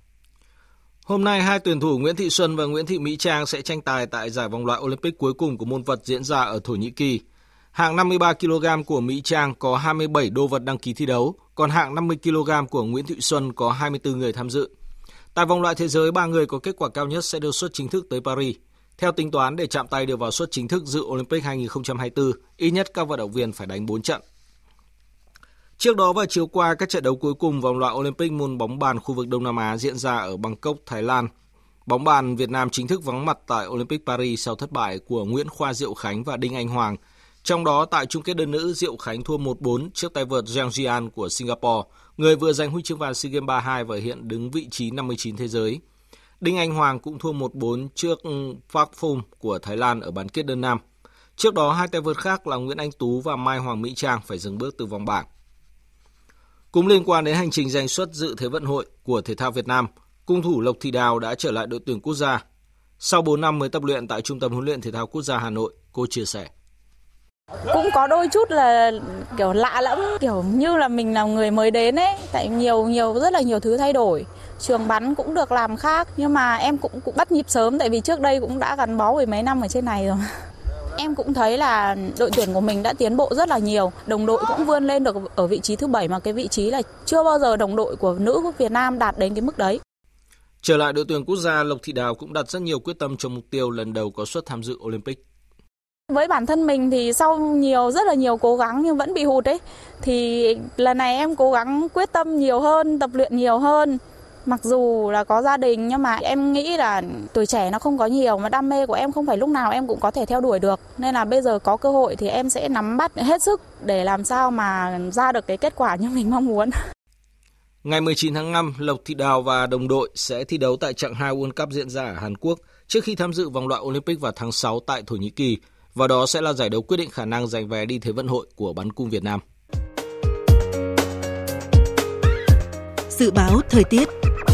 Speaker 20: Hôm nay, hai tuyển thủ Nguyễn Thị Xuân và Nguyễn Thị Mỹ Trang sẽ tranh tài tại giải vòng loại Olympic cuối cùng của môn vật diễn ra ở Thổ Nhĩ Kỳ. Hạng năm mươi ba ki lô gam của Mỹ Trang có hai mươi bảy đô vật đăng ký thi đấu, còn hạng năm mươi ki lô gam của Nguyễn Thị Xuân có hai mươi tư người tham dự. Tại vòng loại thế giới, ba người có kết quả cao nhất sẽ được xuất chính thức tới Paris. Theo tính toán, để chạm tay được vào suất chính thức dự Olympic hai không hai tư, ít nhất các vận động viên phải đánh bốn trận. Trước đó vào chiều qua, các trận đấu cuối cùng vòng loại Olympic môn bóng bàn khu vực Đông Nam Á diễn ra ở Bangkok, Thái Lan. Bóng bàn Việt Nam chính thức vắng mặt tại Olympic Paris sau thất bại của Nguyễn Khoa Diệu Khánh và Đinh Anh Hoàng. Trong đó, tại chung kết đơn nữ, Diệu Khánh thua một bốn trước tay vợt Zhang Jian của Singapore, người vừa giành huy chương vàng SEA Games ba mươi hai và hiện đứng vị trí năm mươi chín thế giới. Đinh Anh Hoàng cũng thua một bốn trước Park Phong của Thái Lan ở bán kết đơn nam. Trước đó, hai tay vợt khác là Nguyễn Anh Tú và Mai Hoàng Mỹ Trang phải dừng bước từ vòng bảng. Cũng liên quan đến hành trình giành suất dự Thế vận hội của thể thao Việt Nam, cung thủ Lộc Thị Đào đã trở lại đội tuyển quốc gia. Sau bốn năm mới tập luyện tại Trung tâm huấn luyện thể thao quốc gia Hà Nội, cô chia sẻ.
Speaker 26: Cũng có đôi chút là kiểu lạ lẫm, kiểu như là mình là người mới đến ấy, tại nhiều nhiều rất là nhiều thứ thay đổi. Trường bắn cũng được làm khác, nhưng mà em cũng cũng bắt nhịp sớm tại vì trước đây cũng đã gắn bó với mấy năm ở trên này rồi. Em cũng thấy là đội tuyển của mình đã tiến bộ rất là nhiều, đồng đội cũng vươn lên được ở vị trí thứ bảy mà cái vị trí là chưa bao giờ đồng đội của nữ quốc Việt Nam đạt đến cái mức đấy.
Speaker 20: Trở lại đội tuyển quốc gia, Lộc Thị Đào cũng đặt rất nhiều quyết tâm cho mục tiêu lần đầu có suất tham dự Olympic.
Speaker 26: Với bản thân mình thì sau nhiều rất là nhiều cố gắng nhưng vẫn bị hụt ấy, thì lần này em cố gắng quyết tâm nhiều hơn, tập luyện nhiều hơn. Mặc dù là có gia đình nhưng mà em nghĩ là tuổi trẻ nó không có nhiều, mà đam mê của em không phải lúc nào em cũng có thể theo đuổi được. Nên là bây giờ có cơ hội thì em sẽ nắm bắt hết sức để làm sao mà ra được cái kết quả như mình mong muốn.
Speaker 20: Ngày mười chín tháng năm, Lộc Thị Đào và đồng đội sẽ thi đấu tại chặng hai World Cup diễn ra ở Hàn Quốc trước khi tham dự vòng loại Olympic vào tháng sáu tại Thổ Nhĩ Kỳ. Và đó sẽ là giải đấu quyết định khả năng giành vé đi Thế vận hội của bắn cung Việt Nam.
Speaker 7: Dự báo thời tiết.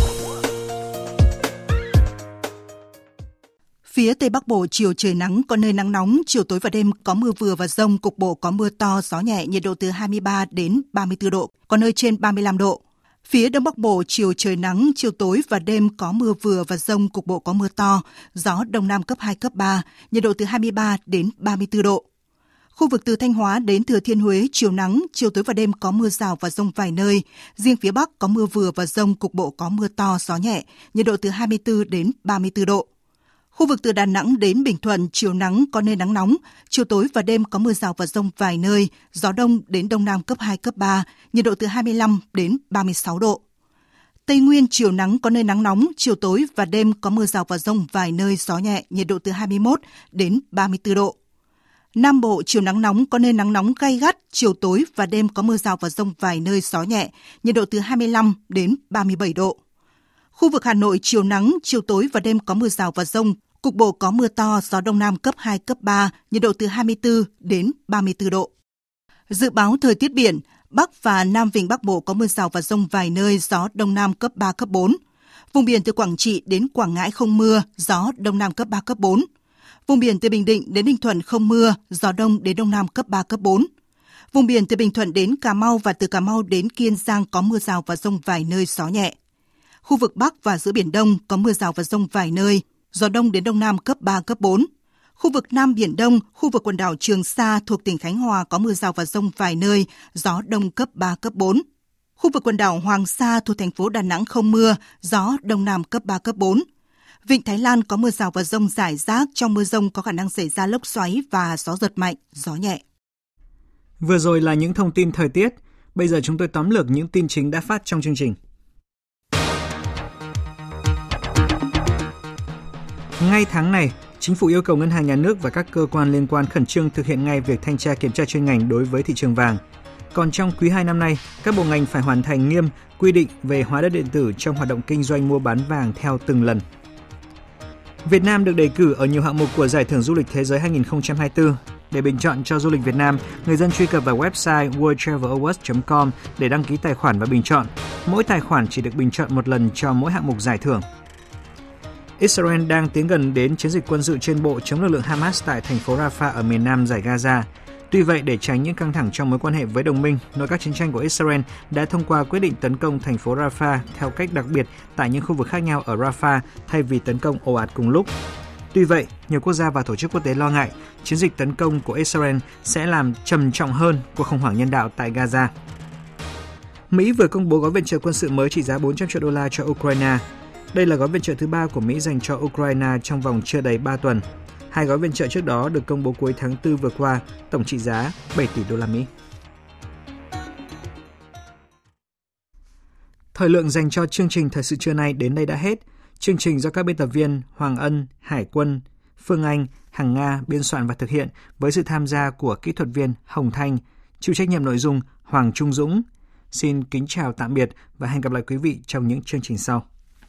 Speaker 7: Phía Tây Bắc Bộ chiều trời nắng, có nơi nắng nóng, chiều tối và đêm có mưa vừa và dông, cục bộ có mưa to, gió nhẹ, nhiệt độ từ hai mươi ba đến ba mươi tư độ, có nơi trên ba mươi lăm độ. Phía Đông Bắc Bộ chiều trời nắng, chiều tối và đêm có mưa vừa và dông, cục bộ có mưa to, gió Đông Nam cấp hai, cấp ba, nhiệt độ từ hai mươi ba đến ba mươi tư độ. Khu vực từ Thanh Hóa đến Thừa Thiên Huế chiều nắng, chiều tối và đêm có mưa rào và dông vài nơi. Riêng phía Bắc có mưa vừa và dông, cục bộ có mưa to, gió nhẹ, nhiệt độ từ hai mươi tư đến ba mươi tư độ. Khu vực từ Đà Nẵng đến Bình Thuận chiều nắng có nơi nắng nóng, chiều tối và đêm có mưa rào và dông vài nơi, gió đông đến đông nam cấp hai, cấp ba, nhiệt độ từ hai mươi lăm đến ba mươi sáu độ. Tây Nguyên chiều nắng có nơi nắng nóng, chiều tối và đêm có mưa rào và dông vài nơi, gió nhẹ, nhiệt độ từ hai mươi mốt đến ba mươi tư độ. Nam Bộ chiều nắng nóng có nơi nắng nóng gay gắt, chiều tối và đêm có mưa rào và dông vài nơi, gió nhẹ, nhiệt độ từ hai mươi lăm đến ba mươi bảy độ. Khu vực Hà Nội chiều nắng, chiều tối và đêm có mưa rào và dông, cục bộ có mưa to, gió đông nam cấp hai, cấp ba, nhiệt độ từ hai mươi tư đến ba mươi tư độ. Dự báo thời tiết biển, Bắc và Nam Vịnh Bắc Bộ có mưa rào và dông vài nơi, gió đông nam cấp ba, cấp bốn. Vùng biển từ Quảng Trị đến Quảng Ngãi không mưa, gió đông nam cấp ba, cấp bốn. Vùng biển từ Bình Định đến Ninh Thuận không mưa, gió đông đến đông nam cấp ba, cấp bốn. Vùng biển từ Bình Thuận đến Cà Mau và từ Cà Mau đến Kiên Giang có mưa rào và dông vài nơi, gió nhẹ. Khu vực Bắc và giữa Biển Đông có mưa rào và dông vài nơi, gió đông đến đông nam cấp ba, cấp bốn. Khu vực Nam Biển Đông, khu vực quần đảo Trường Sa thuộc tỉnh Khánh Hòa có mưa rào và dông vài nơi, gió đông cấp ba, cấp bốn. Khu vực quần đảo Hoàng Sa thuộc thành phố Đà Nẵng không mưa, gió đông nam cấp ba, cấp bốn. Vịnh Thái Lan có mưa rào và dông rải rác, trong mưa dông có khả năng xảy ra lốc xoáy và gió giật mạnh, gió nhẹ.
Speaker 3: Vừa rồi là những thông tin thời tiết, bây giờ chúng tôi tóm lược những tin chính đã phát trong chương trình. Ngay tháng này, Chính phủ yêu cầu Ngân hàng Nhà nước và các cơ quan liên quan khẩn trương thực hiện ngay việc thanh tra kiểm tra chuyên ngành đối với thị trường vàng. Còn trong quý hai năm nay, các bộ ngành phải hoàn thành nghiêm quy định về hóa đơn điện tử trong hoạt động kinh doanh mua bán vàng theo từng lần. Việt Nam được đề cử ở nhiều hạng mục của Giải thưởng Du lịch Thế giới hai không hai tư. Để bình chọn cho du lịch Việt Nam, người dân truy cập vào website world travel awards chấm com để đăng ký tài khoản và bình chọn. Mỗi tài khoản chỉ được bình chọn một lần cho mỗi hạng mục giải thưởng. Israel đang tiến gần đến chiến dịch quân sự trên bộ chống lực lượng Hamas tại thành phố Rafah ở miền nam dải Gaza. Tuy vậy, để tránh những căng thẳng trong mối quan hệ với đồng minh, nội các chiến tranh của Israel đã thông qua quyết định tấn công thành phố Rafah theo cách đặc biệt tại những khu vực khác nhau ở Rafah thay vì tấn công ồ ạt cùng lúc. Tuy vậy, nhiều quốc gia và tổ chức quốc tế lo ngại chiến dịch tấn công của Israel sẽ làm trầm trọng hơn cuộc khủng hoảng nhân đạo tại Gaza. Mỹ vừa công bố gói viện trợ quân sự mới trị giá bốn trăm triệu đô la cho Ukraine. Đây là gói viện trợ thứ ba của Mỹ dành cho Ukraine trong vòng chưa đầy ba tuần. Hai gói viện trợ trước đó được công bố cuối tháng tư vừa qua, tổng trị giá bảy tỷ đô la Mỹ. Thời lượng dành cho chương trình Thời sự trưa nay đến đây đã hết. Chương trình do các biên tập viên Hoàng Ân, Hải Quân, Phương Anh, Hằng Nga biên soạn và thực hiện với sự tham gia của kỹ thuật viên Hồng Thanh, chịu trách nhiệm nội dung Hoàng Trung Dũng. Xin kính chào tạm biệt và hẹn gặp lại quý vị trong những chương trình sau.